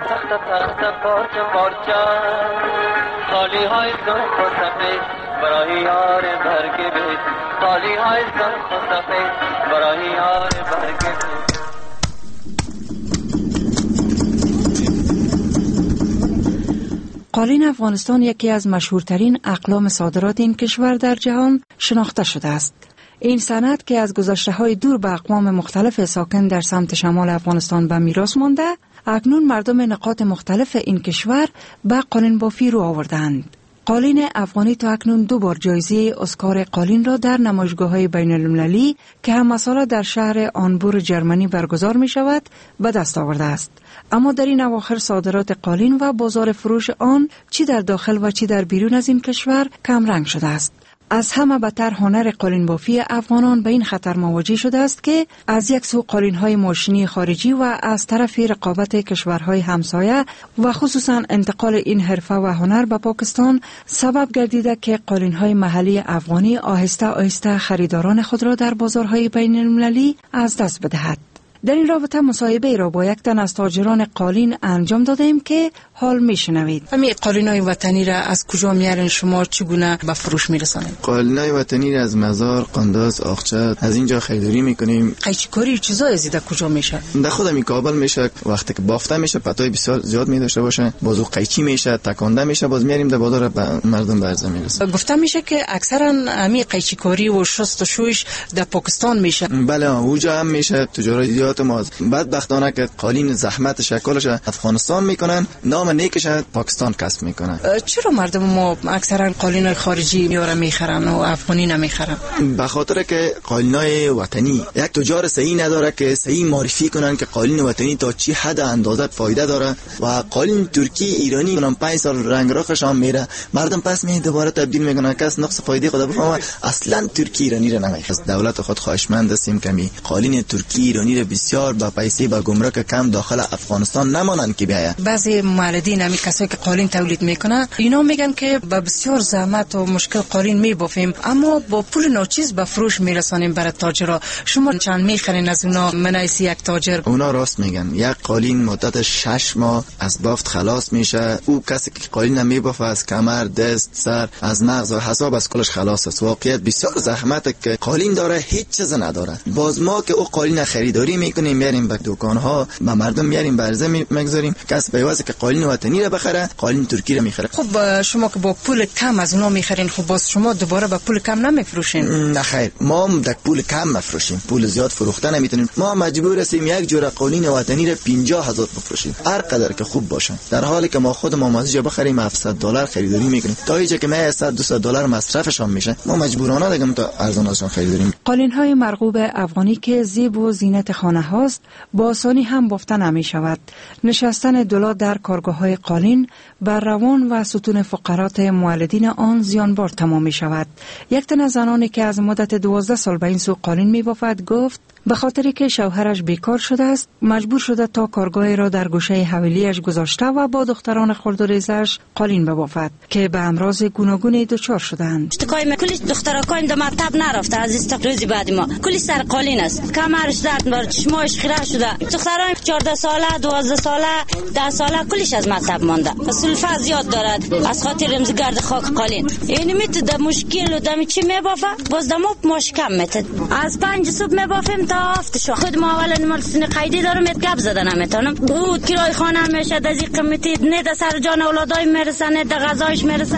قالین افغانستان یکی از مشهورترین اقلام صادرات این کشور در جهان شناخته شده است. این صنعت که از گذشته‌های دور به اقوام مختلف ساکن در سمت شمال افغانستان به میراث مانده، اکنون مردم نقاط مختلف این کشور به قالین بافی رو آوردند. قالین افغانی تا اکنون دو بار جایزه اسکار قالین را در نمایشگاه‌های بین‌المللی که هم مساله در شهر آنبور جرمنی برگزار می شود به دست آورده است. اما در این اواخر صادرات قالین و بازار فروش آن چی در داخل و چی در بیرون از این کشور کم رنگ شده است. از همه بدتر هنر قالین بافی افغانان به این خطر مواجه شده است که از یک سو قالین‌های ماشینی خارجی و از طرف رقابت کشورهای همسایه و خصوصا انتقال این حرفه و هنر به پاکستان سبب گردیده که قالین‌های محلی افغانی آهسته آهسته خریداران خود را در بازارهای بین‌المللی از دست بدهد. در این رابطه مصاحبه را با یک تن از تاجران قالین انجام دادیم که حال میشنوید. همین قالینای وطنی را از کجا میارین شما، چگونه به فروش میرسانید؟ قالینای وطنی را از مزار، قنداز، آخچت از اینجا خریداری میکنیم. قیچیکاری چیزای زیاده کجا میشه؟ در خود می کابل میشه، وقتی که بافته میشه پتوی بسیار زیاد می داشته باشه، بازو قیچی میشه، تکانده میشه، باز میاریم در بازار به مردم به عرضه میرسه. گفته میشه که اکثرا همین قیچیکاری و شست و شویش در پاکستان میشه. بله اونجا هم میشه. تجارت ما بدبختانه که قالین زحمت شکلش افغانستان میکنن، نام نیکش پاکستان کسب میکنن. چرا مردم ما اکثرا قالین خارجی میاره میخرن و افغانی نمیخرن؟ به خاطر که قالینای وطنی یک تجار صحیح نداره که صحیح معرفی کنن که قالین وطنی تا چی حد اندازه فایده داره و قالین ترکی ایرانی اونم پنج سال رنگ رخش هم میره، مردم پس می دوباره تبدیل میکنن، کس نقص فایده خود بفهمه اصلا ترکی ایرانی را نمیخواد. دولت خود خواهشمند هستیم کمی قالین ترکی ایرانی را بسیار با پیسه با گمرک کم داخل افغانستان نمانن که بیاید. بعضی مولدین همین کسایی که قالین تولید میکنه اینا میگن که با بسیار زحمت و مشکل قالین میبافیم اما با پول ناچیز به فروش میرسانیم برای تاجرا. شما چند میخرین از اونا منایسی یک تاجر؟ اونا راست میگن، یک قالین مدت شش ماه از بافت خلاص میشه. او کسی که قالین میبافه از کمر، دست، سر، از مغز و حساب از کلش خلاص است. واقعیت بسیار زحمت که قالین داره، هیچ چیز نداره. باز ما که او قالین خریداری میکنیم، میاریم به دکان ها، به مردم میاریم برزه میگذاریم، کس به واسه که قالین وطنی را بخره قالین ترکی را میخره. خب شما که با پول کم از اونا میخرین، خب باز شما دوباره با پول کم نمیفروشین؟ نه خیر، ما هم در پول کم مفروشیم، پول زیاد فروخته نمیتونیم. ما مجبور هستیم یک جور قالین وطنی را پنجاه هزار بفروشیم، هر قدر که خوب باشه، در حالی که ما خود ما مازیجا بخریم هفتصد دلار خریداری میکنیم. تا اینجا که ما صد دویست دلار مصرفشون میشه، ما مجبورانه دیگه تا ارزان ازشون خریداریم. قالین های مرغوب افغانی که زیب و زینت خانه هاست با آسانی هم بافته نمی شود. نشستن دولت در کارگاه های قالین بر روان و ستون فقرات مولدین آن زیانبار تمام می شود. یک تن از زنانی که از مدت دوازده سال به این سو قالین می بافد گفت به خاطری که شوهرش بیکار شده است مجبور شده تا کارگاهی را در گوشه حویلیش گذاشته و با دختران خرد و ریزش قالین ببافد که به امراض گوناگونی دچار شدند. کای کلی دخترا کایم در مکتب نرفته از است روزی بعد ما کلی سر قالین است، کمرش درد بر چشماش خیره شده. دخترای چهارده ساله، دوازده ساله، ده ساله کلیش از مکتب مانده. سلفه زیاد دارد از خاطر رمز گرد خاک قالین. یعنی میت در مشکل و دم چی میبافه باز دمو مشکم میت. از پنج صبح میبافیم تا هفت شو. خود ما اول مال سن قیدی دارم، ات گپ زدن نمیتونم. بود کرای خانه میشه از این قیمتی نه در سر جان اولادای میرسه نه در غذایش میرسه.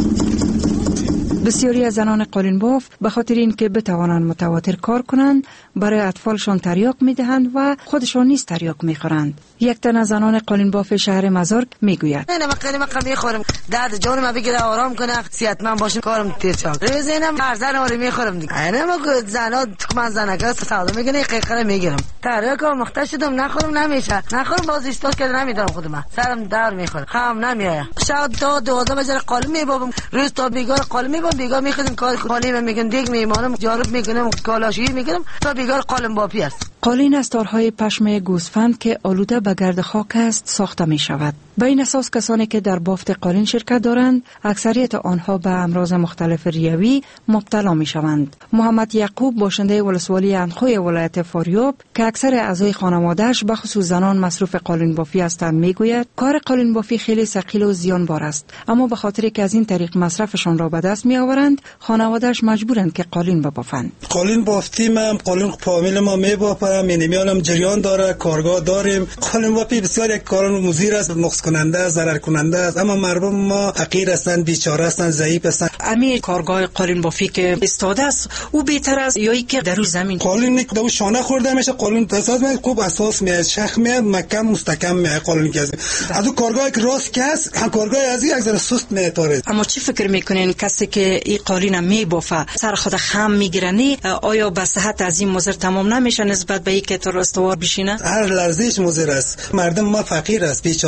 بسیاری از زنان قالین باف به خاطر اینکه بتوانند متواتر کار کنند برای اطفالشان تریاک میدهند و خودشان نیز تریاک میخورند. یک تن از زنان قالین باف شهر مزار میگوید نه من مقام میخورم درد جان ما بگیره آرام کنه صحتمند باشم کارم تیز شه. روز اینم ارزن آره میخورم دیگه. انا ما زنا من زنکا سودا میگنه قیقره میگیرم. تریاک مختص شدم نخورم نمیشه. نخورم باز استاد کرده نمیدونم خودم. سرم در میخوره. خام نمیاد. شب تا دوازده بجه قالین میبابم. روز تا بیگار قالین میبابم. بیگار میخدم کار قالین میگن دیگ میمانم جارب میکنم کالاشی میکنم تا بیگار قالین باپی است. قالین از تارهای پشم گوسفند که آلوده به گرد خاک است ساخته می شود. به این اساس کسانی که در بافت قالین شرکت دارند اکثریت آنها به امراض مختلف ریوی مبتلا می شوند. محمد یعقوب باشنده ولسوالی اندخوی ولایت فاریاب که اکثر اعضای خانواده‌اش به خصوص زنان مصروف قالین بافی هستند میگوید کار قالین بافی خیلی ثقیل و زیانبار است، اما به خاطر که از این طریق مصرفشان را به دست می آورند خانواده‌اش مجبورند که قالین ببافند. قالین بافتی من قالین فامیل ما میبافم، مینیمیالم جریان داره، کارگاه داریم. قالین بافی بسیار یک کار مضر است، نقص کننده، ضرر کننده است، اما مردم ما فقیر هستند، بیچاره هستند، ضعیف هستند. امی کارگاه قالین بافی که استاده است او بهتر است یا اینکه در روی زمین قالین که دو شانه خورده میشه قالین اساس میاد خوب اساس میاد شخ میاد محکم مستحکم میاد قالین که از اون کارگاه که راست که است کارگاه از یک ذره سست میتاره. اما چی فکر میکنین کسی که این قالین میبافه سر خود خم میگیرنی آیا به صحت از این مضر تمام نمیشه نسبت به اینکه تو استوار بشینه؟ هر لرزش مضر است. مردم ما فقیر است، بیچاره است،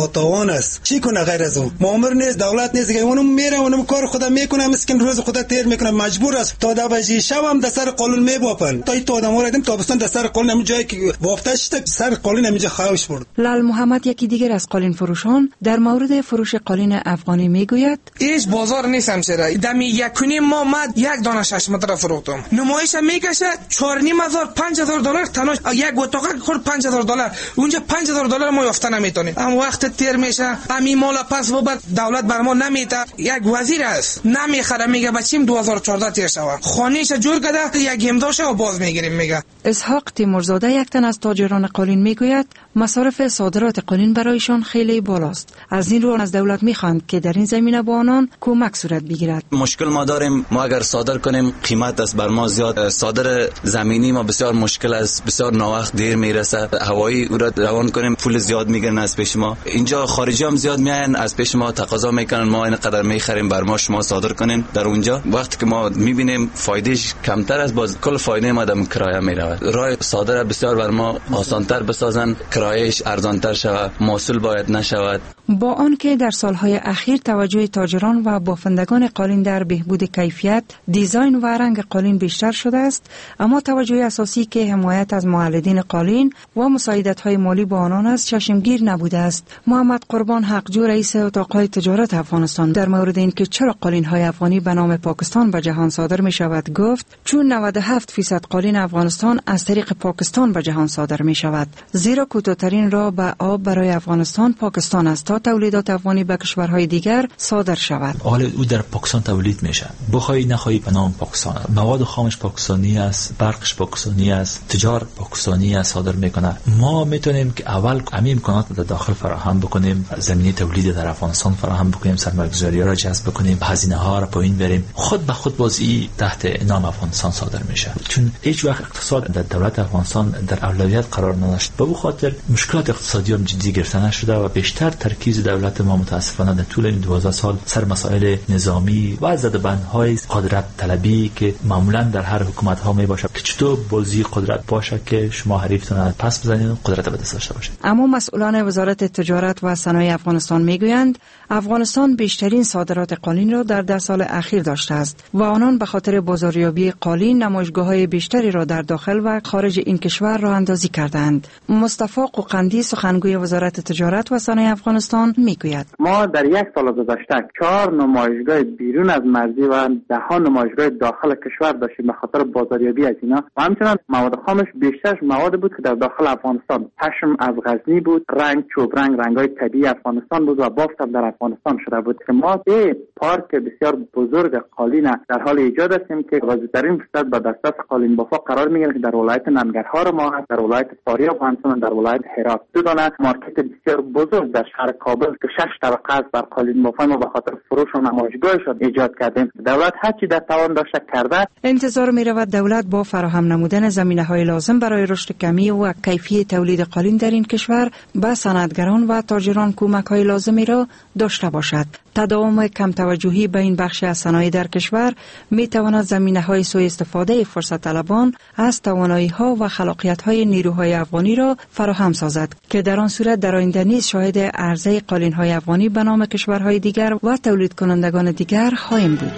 ناتوان است. چی کنه غیر از اون؟ مامور نیست، دولت نیست که اونم میره اونم کار خودم میکنه، مسکین روز خودت تیر میکنه، مجبور است تا دو بجه شب هم در سر قانون میبافن. تا این آدم‌ها را دیدم تابستان در سر قانون همون جایی که وافته شد سر قالین همینجا خواهش برد. لال محمد یکی دیگر از قالین فروشان در مورد فروش قالین افغانی میگوید هیچ بازار نیستم چرا دمی یک و نیم ماه مد یک دانه شش متر فروختم. نمایش میکشه چهار و نیم هزار پنج هزار دلار تنها یک اتاق خورد پنج هزار دلار. اونجا پنج هزار دلار ما یافته نمیتونیم. ام وقت تیر میشه امی مال پس وبد دولت بر ما نمیده. یک وزیر است نمیخره میگه بچیم دو هزار و چهارده تیر شوه خانهش جور کرده یک امضاشه و باز میگیریم میگه. اسحاق تیمورزاده یک تن از تاجران قالین میگوید مصارف صادرات قالین برایشان خیلی بالاست. از این رو از دولت میخواند که در این زمینه با آنان کمک صورت بگیرد. مشکل ما داریم، ما اگر صادر کنیم قیمت است بر ما زیاد. صادر زمینی ما بسیار مشکل است، بسیار ناوقت دیر میرسه. هوایی او را روان کنیم پول زیاد میگیرن از پیش ما. اینجا خارجی هم زیاد میاین از پیش ما تقاضا میکنن ما اینقدر میخریم بر ما شما صادر کنین. در اونجا وقتی که ما میبینیم فایدهش کمتر است باز کل فایده ما در کرایه میرود. راه صادر بسیار بر ما آسانتر بسازن، کرایهش ارزانتر شود، محصول باید نشود. با آنکه در سالهای اخیر توجه تاجران و بافندگان قالین در بهبود کیفیت، دیزاین و رنگ قالین بیشتر شده است، اما توجه اساسی که حمایت از مولدین قالین و مساعدت‌های مالی با آنان است چشمگیر نبوده است. محمد قربان حقجو رئیس اتاق‌های تجارت افغانستان در مورد اینکه چرا قالین‌های افغانی به نام پاکستان به جهان صادر می‌شود گفت چون نود و هفت درصد قالین افغانستان از طریق پاکستان به جهان صادر می‌شود، زیرا کوتاه‌ترین راه به آب برای افغانستان پاکستان است تا تولیدات افغانی به کشورهای دیگر صادر شود. حالا او در پاکستان تولید میشه، بخوای نخوای به نام پاکستان، مواد خامش پاکستانی است، برقش پاکستانی است، تجار پاکستانی است صادر میکنه. ما میتونیم که اول همین امکانات در داخل فراهم بکنیم، زمینه تولید در افغانستان فراهم بکنیم، سرمایه‌گذاری را جذب بکنیم، هزینه ها را پایین بریم، خود به خود بازی تحت نام افغانستان صادر میشه. چون هیچ وقت اقتصاد در دولت افغانستان در اولویت قرار نداشت. به خاطر مشکلات اقتصادی هم جدی گرفته نشده و بیشتر ترکیز دولت ما متاسفانه در طول این دوازده سال سر مسائل نظامی و زدبندهای قدرت طلبی که معمولا در هر حکومت ها می باشه که چطور بازی قدرت باشه که شما حریفتون پس بزنید و قدرت به دست داشته باشید. اما مسئولان وزارت تجارت و صنایع افغانستان میگویند افغانستان بیشترین صادرات قالین را در ده سال اخیر داشته است و آنان به خاطر بازاریابی قالین نمایشگاه‌های بیشتری را در داخل و خارج این کشور راه اندازی کردند. مصطفی قوقندی سخنگوی وزارت تجارت و صنایع افغانستان میگوید ما در یک سال گذشته چهار نمایشگاه بیرون از مرزی و ده ها نمایشگاه داخل کشور داشتیم به خاطر بازاریابی از اینا و همچنین مواد خامش بیشترش مواد بود که در داخل افغانستان پشم از غزنی بود، رنگ چوب رنگ رنگای طبیعی افغانستان بود و بافت هم در افغانستان شده بود که ما به پارک بسیار بزرگ قالین در حال ایجاد هستیم که بزرگترین فرصت به دسترس قالین بافا قرار میگیره که در ولایت ننگرهار ما هست، در ولایت فاریاب و همچنین در ولایت هرات. دو دانه مارکت بسیار بزرگ در شهر کابل که شش طبقه است بر قالین بافا ما به خاطر فروش و نمایشگاهشان ایجاد کردیم. دولت هر چی در توان داشته کرده. انتظار می رود دولت با فراهم نمودن زمینه‌های لازم برای رشد کمی و کیفی تولید قالین در این کشور به صنعتگران و تاجران کمک‌های لازمی را داشته باشد. تداوم کم توجهی به این بخش از صنایع در کشور می تواند زمینه‌های سوء استفاده فرصت طلبان از توانایی‌ها و خلاقیت‌های نیروهای افغانی را فراهم سازد که در آن صورت در آینده نیز شاهد عرضه قالین‌های افغانی به نام کشورهای دیگر و تولید کنندگان دیگر خواهیم بود.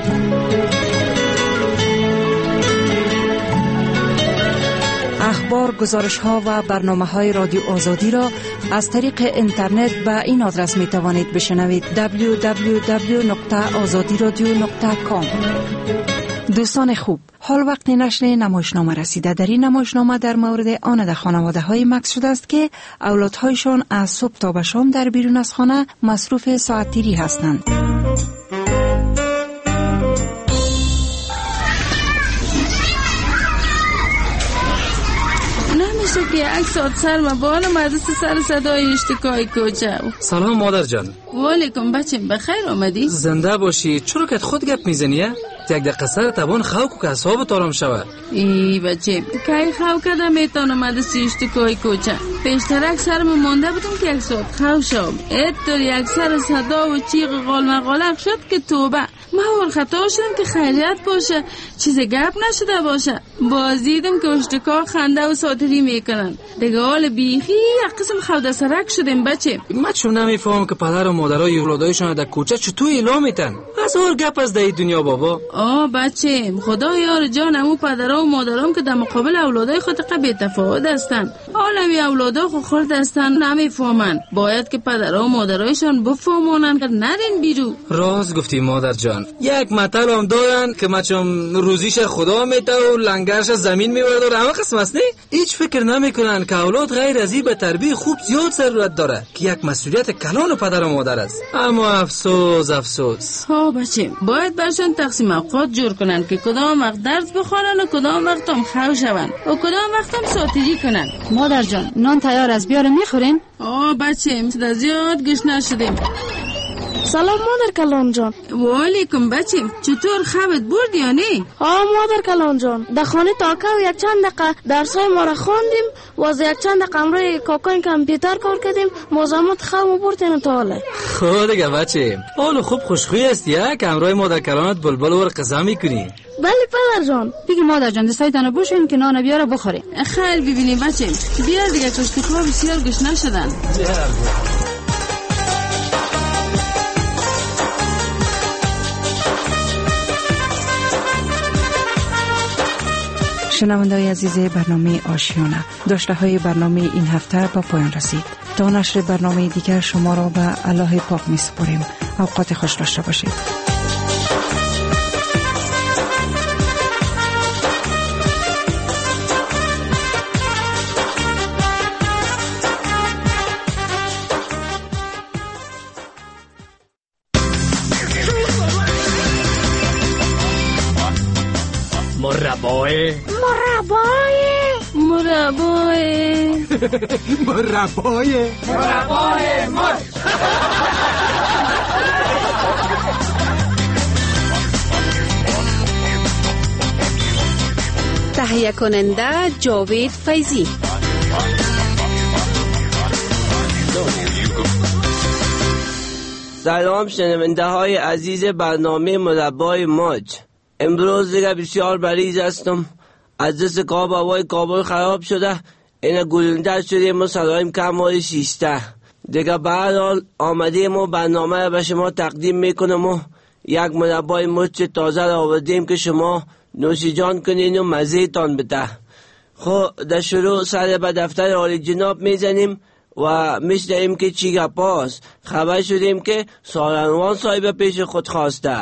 اخبار، گزارش‌ها و برنامه‌های رادیو آزادی را از طریق اینترنت به این آدرس می توانید بشنوید: دبلیو دبلیو دبلیو دات آزادی رادیو دات کام. دوستان خوب، حال وقت نشر نمایشنامه رسیده. در این نمایشنامه در مورد آن خانواده‌های مکث شده است که اولادهایشان از صبح تا به شام در بیرون از خانه مصروف ساعت‌تیری هستند. که یک ساعت سر مبال مدرسه سر صدای اشتکای کوچه. سلام مادر جان. و علیکم بچم، بخیر آمدی؟ زنده باشی. چرا که خود گپ میزنی؟ یک دقیقه سر تبان خواه که حساب تارم شود. ای بچم کی خواه کده میتونم مدرسه اشتکای کوچه. پیشترک سرم مانده بودم که یک ساعت خواه شم. اتر یک سر صدا و چیغ غال مغالق شد که توبه. ما خطا شدم که خیریت باشه، چیز گپ نشده باشه. بازیدم که اشتکار خنده و ساتری میکنن. دیگه حال بیخی یک قسم خود سرک شدیم بچه. من چون نمیفهم که پدر و مادرای اولادایشان در کوچه چطور اعلام میتن؟ از هر گپ از در دنیا بابا. آه بچه، خدا یار جان امو پدرها و مادرام که در مقابل اولادای خود قبی تفاوت هستن. عالمی اولادا خود خورد هستن نمیفهمن. باید که پدرها و مادرایشان بفهمونن که نرین بیرو. راست گفتی مادر جان. یک مثل هم دارن که مچم روزیش خدا میته و لنگرش زمین میورد و همه قسم است. نه هیچ فکر نمیکنن که اولاد غیر از این به تربیت خوب زیاد ضرورت داره که یک مسئولیت کلان و پدر و مادر است. اما افسوس افسوس. ها بچه، باید برشان تقسیم اوقات جور کنن که کدام وقت درس بخونن و کدام وقت هم خو شون و کدام وقت هم ساتیری کنن. مادر جان، نان تیار از بیاره میخورین؟ آه بچه، مثل زیاد گشنه شدیم. سلام مادر کلان جان. و علیکم بچه، چطور خوابت برد یا نه؟ ها مادر کلان جان، در خانه تاکا و یک چند دقیقه درسای ما را خواندیم و از یک چند دقیقه امروی کاکاین کامپیوتر کار کردیم. مزامت خواب بردیم تا حاله. خب دیگه بچه، حال خوب خوشخوی است یا که امروی مادر کلانت بلبل ور قضا میکنی؟ بله پدر جان. بگی مادر جان دستایتان بوشین که نان بیاره بخوری. خیر ببینی بچه، بیار دیگه کشتکا بسیار گشنه شدن. شنونده‌های عزیز برنامه آشیانه، داشته های برنامه این هفته با پایان رسید. تا نشر برنامه دیگر شما را به الله پاک می سپاریم. اوقات خوش داشته باشید. مربای مربای مربای مربای مربای مر تهیه کننده جاوید فیضی. سلام شنونده های عزیز برنامه مربای موج. امروز دیگه بسیار مریض هستم. از دست کاب هوای کابل خراب شده. اینه گلنده شدیم و سرایم کم های شیسته. دیگه به هر حال آمدیم و برنامه را به شما تقدیم میکنم و یک مربای موج تازه را آوردیم که شما نوشیجان کنین و مزه تان بده. خب در شروع سر به دفتر عالی جناب میزنیم و میشنیم که چی گپاست. خبر شدیم که سارنوان صاحب پیش خود خواسته.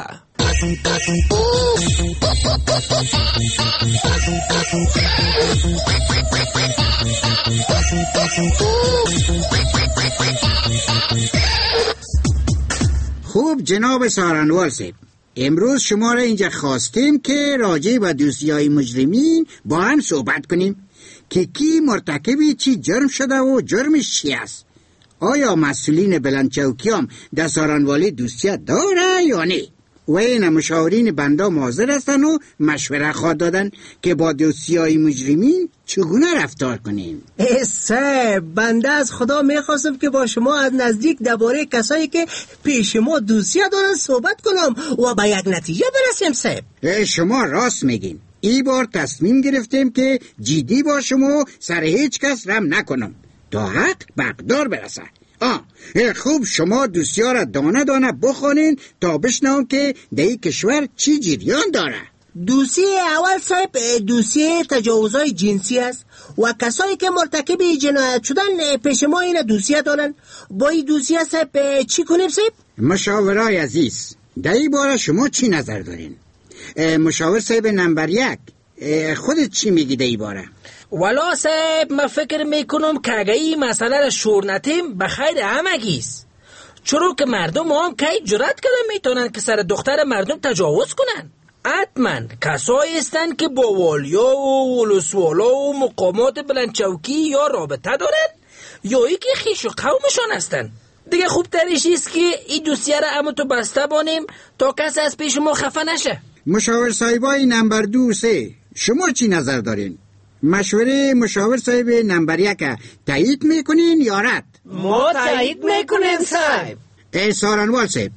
خوب جناب سارنوال صاحب، امروز شما را اینجا خواستیم که راجع به دوسیای مجرمین با هم صحبت کنیم که کی مرتکب چی جرم شده و جرمش چی است. آیا مسئولین بلندچوکی هم در سارنوالی دوستیت داره یا نه؟ و این مشاورین بنده حاضر هستن و مشوره خواه دادن که با دوستیای مجرمین چگونه رفتار کنیم. سه بنده از خدا میخواستم که با شما از نزدیک درباره کسایی که پیش ما دوستیه دارن صحبت کنم و به یک نتیجه برسیم. سه شما راست میگین. این بار تصمیم گرفتیم که جدی با شما سر هیچ کس رم نکنم تا حق به اقدار برسه. آه خوب شما دوسیار را دانه دانه بخونین تا بشنوم که در این کشور چی جریان داره. دوسیه اول صاحب دوسیه تجاوزهای جنسی است و کسایی که مرتکب جنایت شدن پیش ما این دوسیه دارن. با این دوسیه صاحب چی کنیم صاحب؟ مشاورای عزیز، در این باره شما چی نظر دارین؟ مشاور صاحب نمبر یک، خودت چی میگی در این باره؟ والا صاحب من فکر میکنم که اگه این مسئله را شور نتیم بخیر همگیست، چرا که مردم هم که جرأت کردن میتونن که سر دختر مردم تجاوز کنن. حتما کسایی هستن که با والیا و ولسوالا و مقامات بلندچوکی یا رابطه دارن یا ای که خیش و قومشان هستن. دیگه خوب ترش است که این دوسیه را اما تو بسته بانیم تا کس از پیش ما خفه نشه. مشاور صاحبای نمبر دو سه، شما چی نظر دارین؟ مشوره مشاور صاحب نمبر یک تایید میکنین یا رد؟ ما تایید میکنیم صاحب. ای سارنوال صاحب،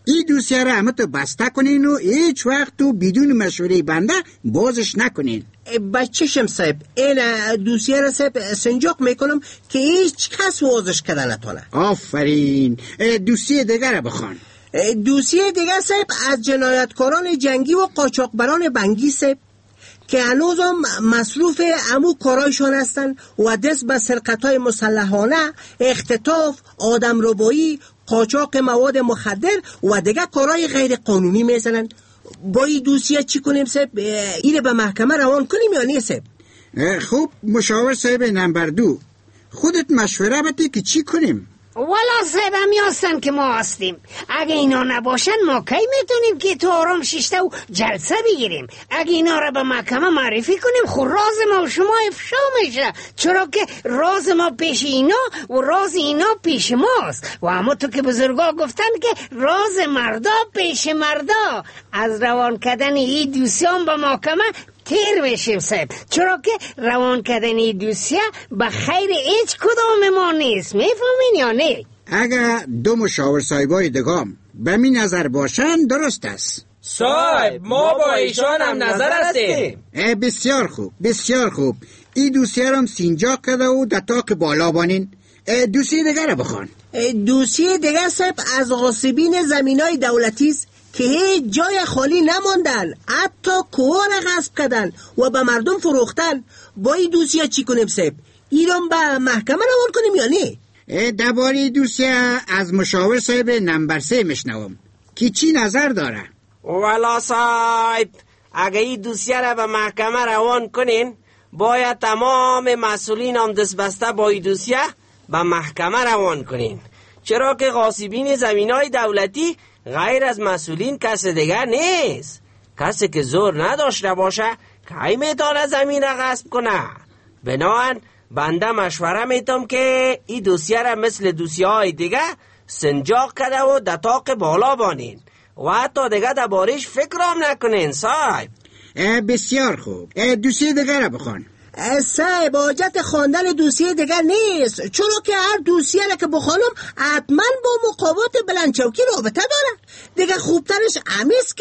این دوسیه را همه تو بسته کنین و هیچ وقت تو بدون مشوره بنده بازش نکنین. بچه شم صاحب، این دوسیه را صاحب سنجاق میکنم که هیچ کس وازش کرده نتونه. آفرین. دوسیه دیگر را بخوان. دوسیه دیگر صاحب از جنایتکاران جنگی و قاچاقبران بنگی صاحب که هنوز هم مصروف امو کارایشان هستن و دست به سرقت‌های مسلحانه، اختطاف، آدم ربایی، قاچاق مواد مخدر و دیگه کارهای غیر قانونی میزنن. با این دوسیه چی کنیم صاحب؟ اینه به محکمه روان کنیم یا نه صاحب؟ خوب مشاور صاحب نمبر دو، خودت مشوره بده که چی کنیم؟ والا صاحب همی هستن که ما هستیم. اگه اینا نباشن ما کی میتونیم که تو آرام شیشته و جلسه بگیریم؟ اگه اینا را به محکمه معرفی کنیم خود راز ما و شما افشا میشه، چرا که راز ما پیش اینا و راز اینا پیش ماست. و اما تو که بزرگا گفتن که راز مردا پیش مردا. از روان کردن این دوسیان به محکمه تیر میشیم صاحب، چرا که روان کردن این دوسیه به خیر هیچ کدام ما نیست. میفهمین یا نه؟ اگر دو مشاور صاحبای دگام به می نظر باشن درست است. صاحب ما با ایشان هم نظر هستیم. بسیار خوب بسیار خوب. این دوسیه رو سینجاق کرده و در طاق بالا بانین. دوسیه دیگر رو بخوان. دوسیه دیگر صاحب از غاصبین زمینای دولتی است که هیچ جای خالی نماندن، حتی کوه را غصب کردن و به مردم فروختن. با این دوسیه چی کنیم صاحب؟ ایران به محکمه روان کنیم یا نه؟ درباره دوسیه از مشاور صاحب نمبر سه میشنوم که چی نظر داره. والا صاحب اگه این دوسیه را به محکمه روان کنین باید تمام مسئولین هم دست بسته با این دوسیه به محکمه روان کنین، چرا که غاصبین زمینای دولتی غیر از مسئولین کس دیگر نیست. کسی که زور نداشته باشه کی میتونه زمین را غصب کنه. بنابراین بنده مشوره میتم که این دوسیه را مثل دوسیه های دیگه سنجاق کرده و در طاق بالا بانین و حتی دیگه در بارش فکر هم نکنین صاحب. بسیار خوب. دوسیه دیگه را بخوان. صاحب حاجت خواندن دوسیه دیگر نیست، چرا که هر دوسیه را که بخوانم حتما با مقامات بلندچوکی رابطه داره. دیگه خوبترش همیست که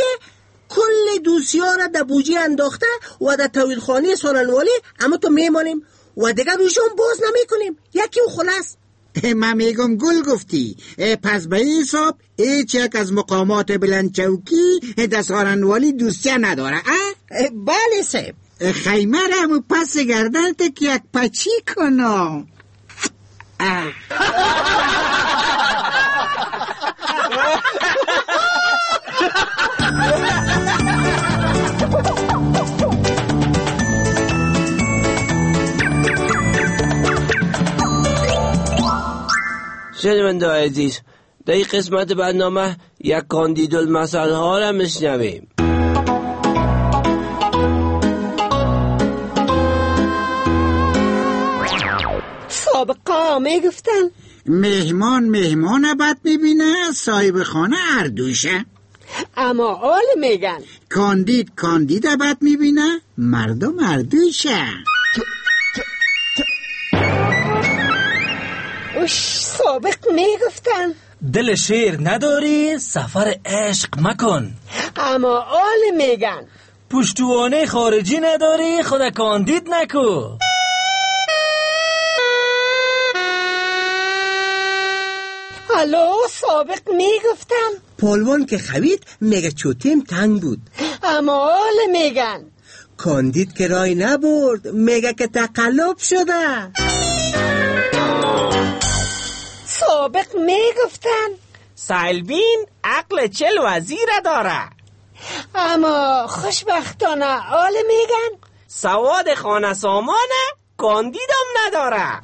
کل دوسیه را در بوجی انداخته و در تولیدخانه سالنوالی اما تو میمانیم و دیگه روشون باز نمی کنیم. یکی و خلاص. من میگم گل گفتی. پس به این حساب هیچ یک از مقامات بلندچوکی در سالنوالی دوسیه نداره. بله صاحب. خیمه را همو پس گردنت که یک پچی کنم. شنونده عزیز، در این قسمت برنامه یک کاندیدالمثل ها را میشنویم. سابقا میگفتن مهمان مهمان بد میبینه، صاحب خانه اردوشه. اما آل میگن کاندید کاندید بد میبینه، مردم اردوشه. اوش سابق میگفتن دل شیر نداری سفر عشق مکن. اما آل میگن پشتوانه خارجی نداری خدا کاندید نکو. الو سابق میگفتن پالوان که خوید میگه چوتیم تنگ بود. اما آل میگن کاندید که رای نبرد، میگه که تقلب شده. سابق میگفتن سالبین عقل چل وزیر داره. اما خوشبختانه آل میگن سواد خانه سامانه کاندیدم نداره.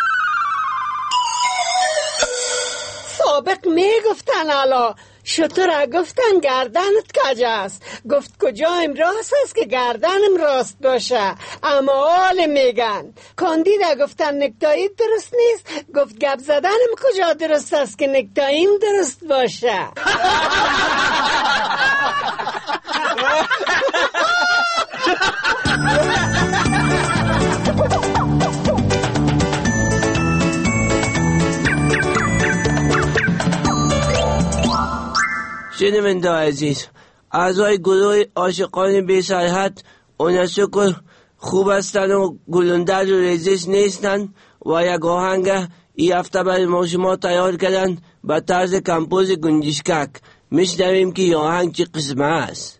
سابق میگفتن الا شطور گفتن گردنت کج است، گفت کجایم راست است که گردنم راست باشه. اما آل میگن کاندیدا گفتن نکتاییت درست نیست، گفت گپ زدنم کجا درست است که نکتاییم درست باشه. شنونده عزیز، اعضای گروه عاشقان بی صحت اون شکر خوب هستن و گلندر و ریزش نیستن و یک آهنگ ای هفته برای ما شما تیار کردن به طرز کمپوز گنجشکک. میشنویم که این آهنگ چه قسمه است.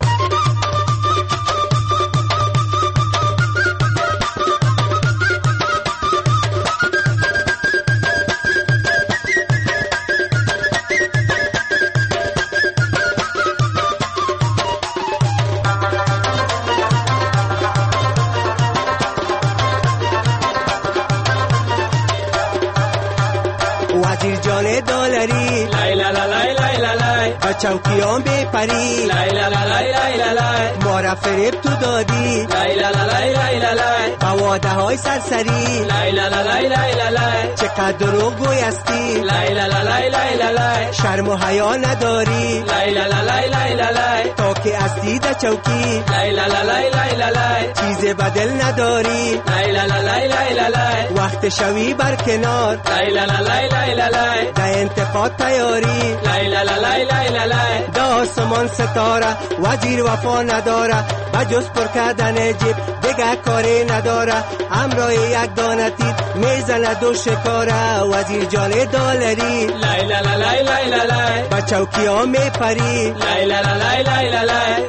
وزیر جان دلاری لای لا لا لای لای لا لای با چوکیان بپری لای لا لا لای لای لا لای ما را فریب تو دادی لای لا لا لای لای لا لای با واده های سرسری لای لا لا لای لای لا لای چقدر دروغ گویستی لای لا لا لای لای لا لای شرم و حیا نداری لای لا لا لای لای لا لای تو که هستی در چوکی لای لا لا لای لای لا لای چیز بدل نداری لای لا لا لای لای لا لای وقت شوی بر کنار لای لا لا لای لای لا لای دا انتقاد تیاری لای لا لا لای لای لا لای دا آسمان ستاره وزیر وفا نداره بجز پر کردن جیب دیگه کاری نداره همراه یک دانه تیر میزنه دو شکاره وزیر جان دلاری لای لا لا لای لای لا لای با چوکی ها میپری لای لا لا لای لای لا لای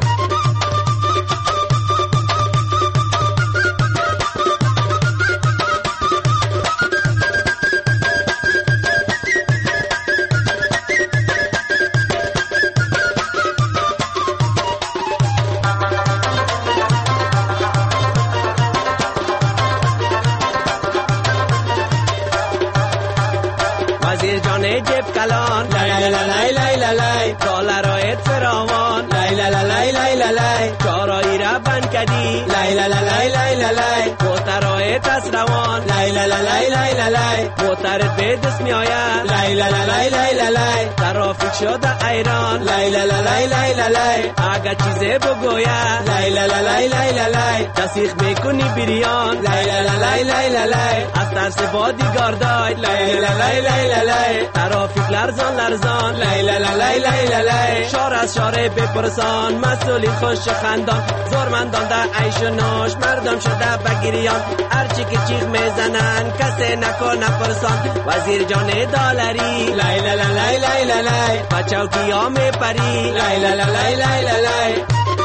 وزیر جان جیب کلان لای لا لا لای لای لا لای دلارایت فراوان لای لا لا لای لای لا لای چارایی را بند کردی لای لا لا لای لای لا لای موترایت از روان لای لا لا لای لای لا لای موترت به دست می آید لای لا لا لای لای لا لای ترافیک شده ایران لای لا لا لای لای لا لای اگه چیزی بگوید لای لا لا لای لای لا لای تصیح میکنی بریان لای لا لا لای لای لا لای از ترس بادیگار داید لای لا لای لای لا لای ترافیک لرزان لرزان لای لا لا لای لای لا لای شار از شاره بپرسان مسئولی خوش خندان زورمندان در عیش و نوش مردم شده بگیریان هرچی که چیخ میزنن کسی نکن نپرسان وزیر جان دلاری لای لا لا لای لای لا لای با چوکی ها میپری لای لا لا لای لای لا لای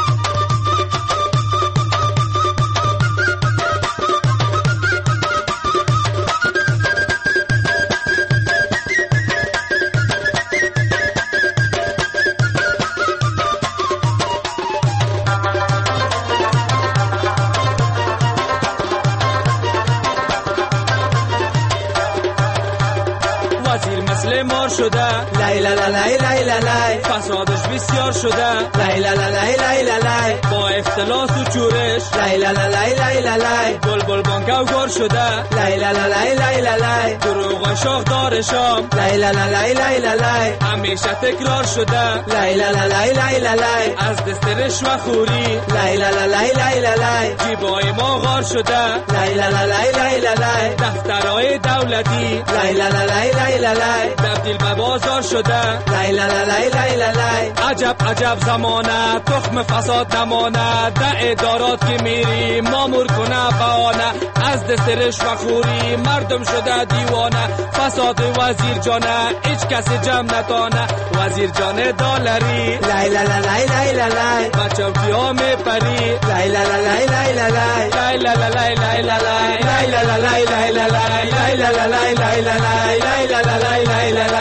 مار شده لای لا لا لای لای لا لای فسادش بسیار شده لای لا لا لای لای لا لای با اختلاس و چورش لای لا لا لای لای لا لای بلبل بانگو گار شده لای لا لا لای لای لا لای دروغ شاخ دار شام لای لا لا لای لای لا لای همیشه تکرار شده لای لا لا لای لای لا لای از دست رشوه خوری لای لا لا لای لای لا لای جیبای ما غار شده لای لا لا لای لای لا لای دفترهای دولتی لای لا لا لای لای لا لای تبدیل به بازار شده لای لا لا لای لای لا لای عجب عجب زمانه تخم فساد نمانه ده ادارات که میری مامور کنه بهانه از دست رشوه خوری مردم شده دیوانه فساد وزیر جانه هیچ کسی جمع نتانه وزیر جان دلاری لای لا لا لای لای لا لای بچم کیا میپری لای لا لا لای لای لا لای لای لا لا لای لای لا لای لای لا لا لای لای لا لای لای لا لا لای لای لا لای لای لا لا لای لای لا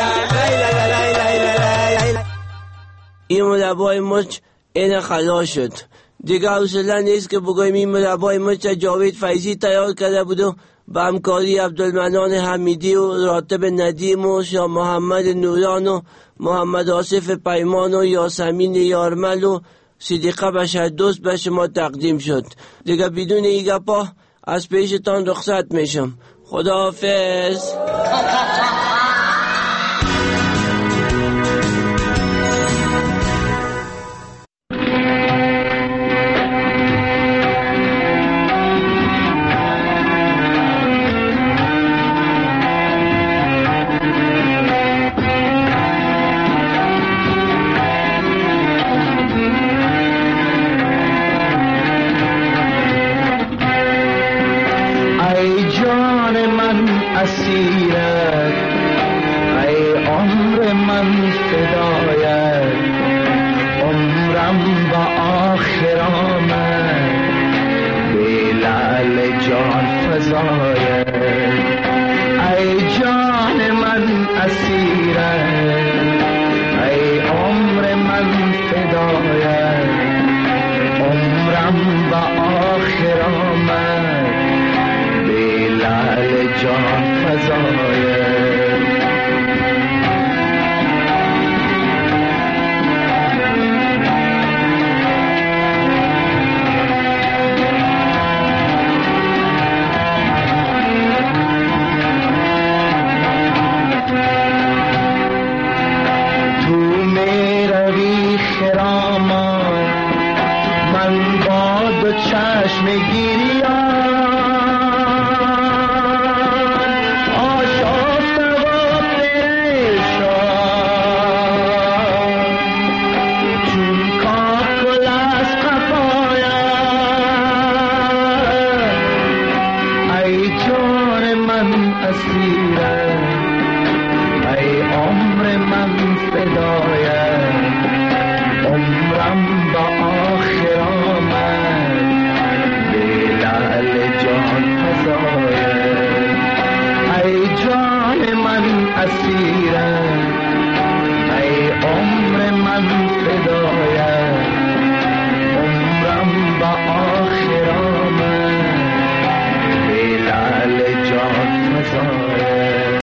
لای این مربای مچ این خلاص شد دیگه حوصله نیست که بگویم این مربای مچ جاوید فیضی تیار کرده بود و با همکاری عبدالمنان حمیدی و راتب ندیم و شاه محمد نوران و محمد آصف پیمان و یاسمین یارمل و صدیقه بشر دوست به شما تقدیم شد. دیگه بدون ای گپا از پیشتان رخصت میشم. خداحافظ. اسیرم ای عمر من فدایت عمرم و آخر آمد به لعل جان فزایت چشم گیریان آشفته و پریشان چون کاکل از قفایم ای جان من اسیرم ای عمر من فدایم عمرم با آخر آمد جان فزاید ای جان من اسیر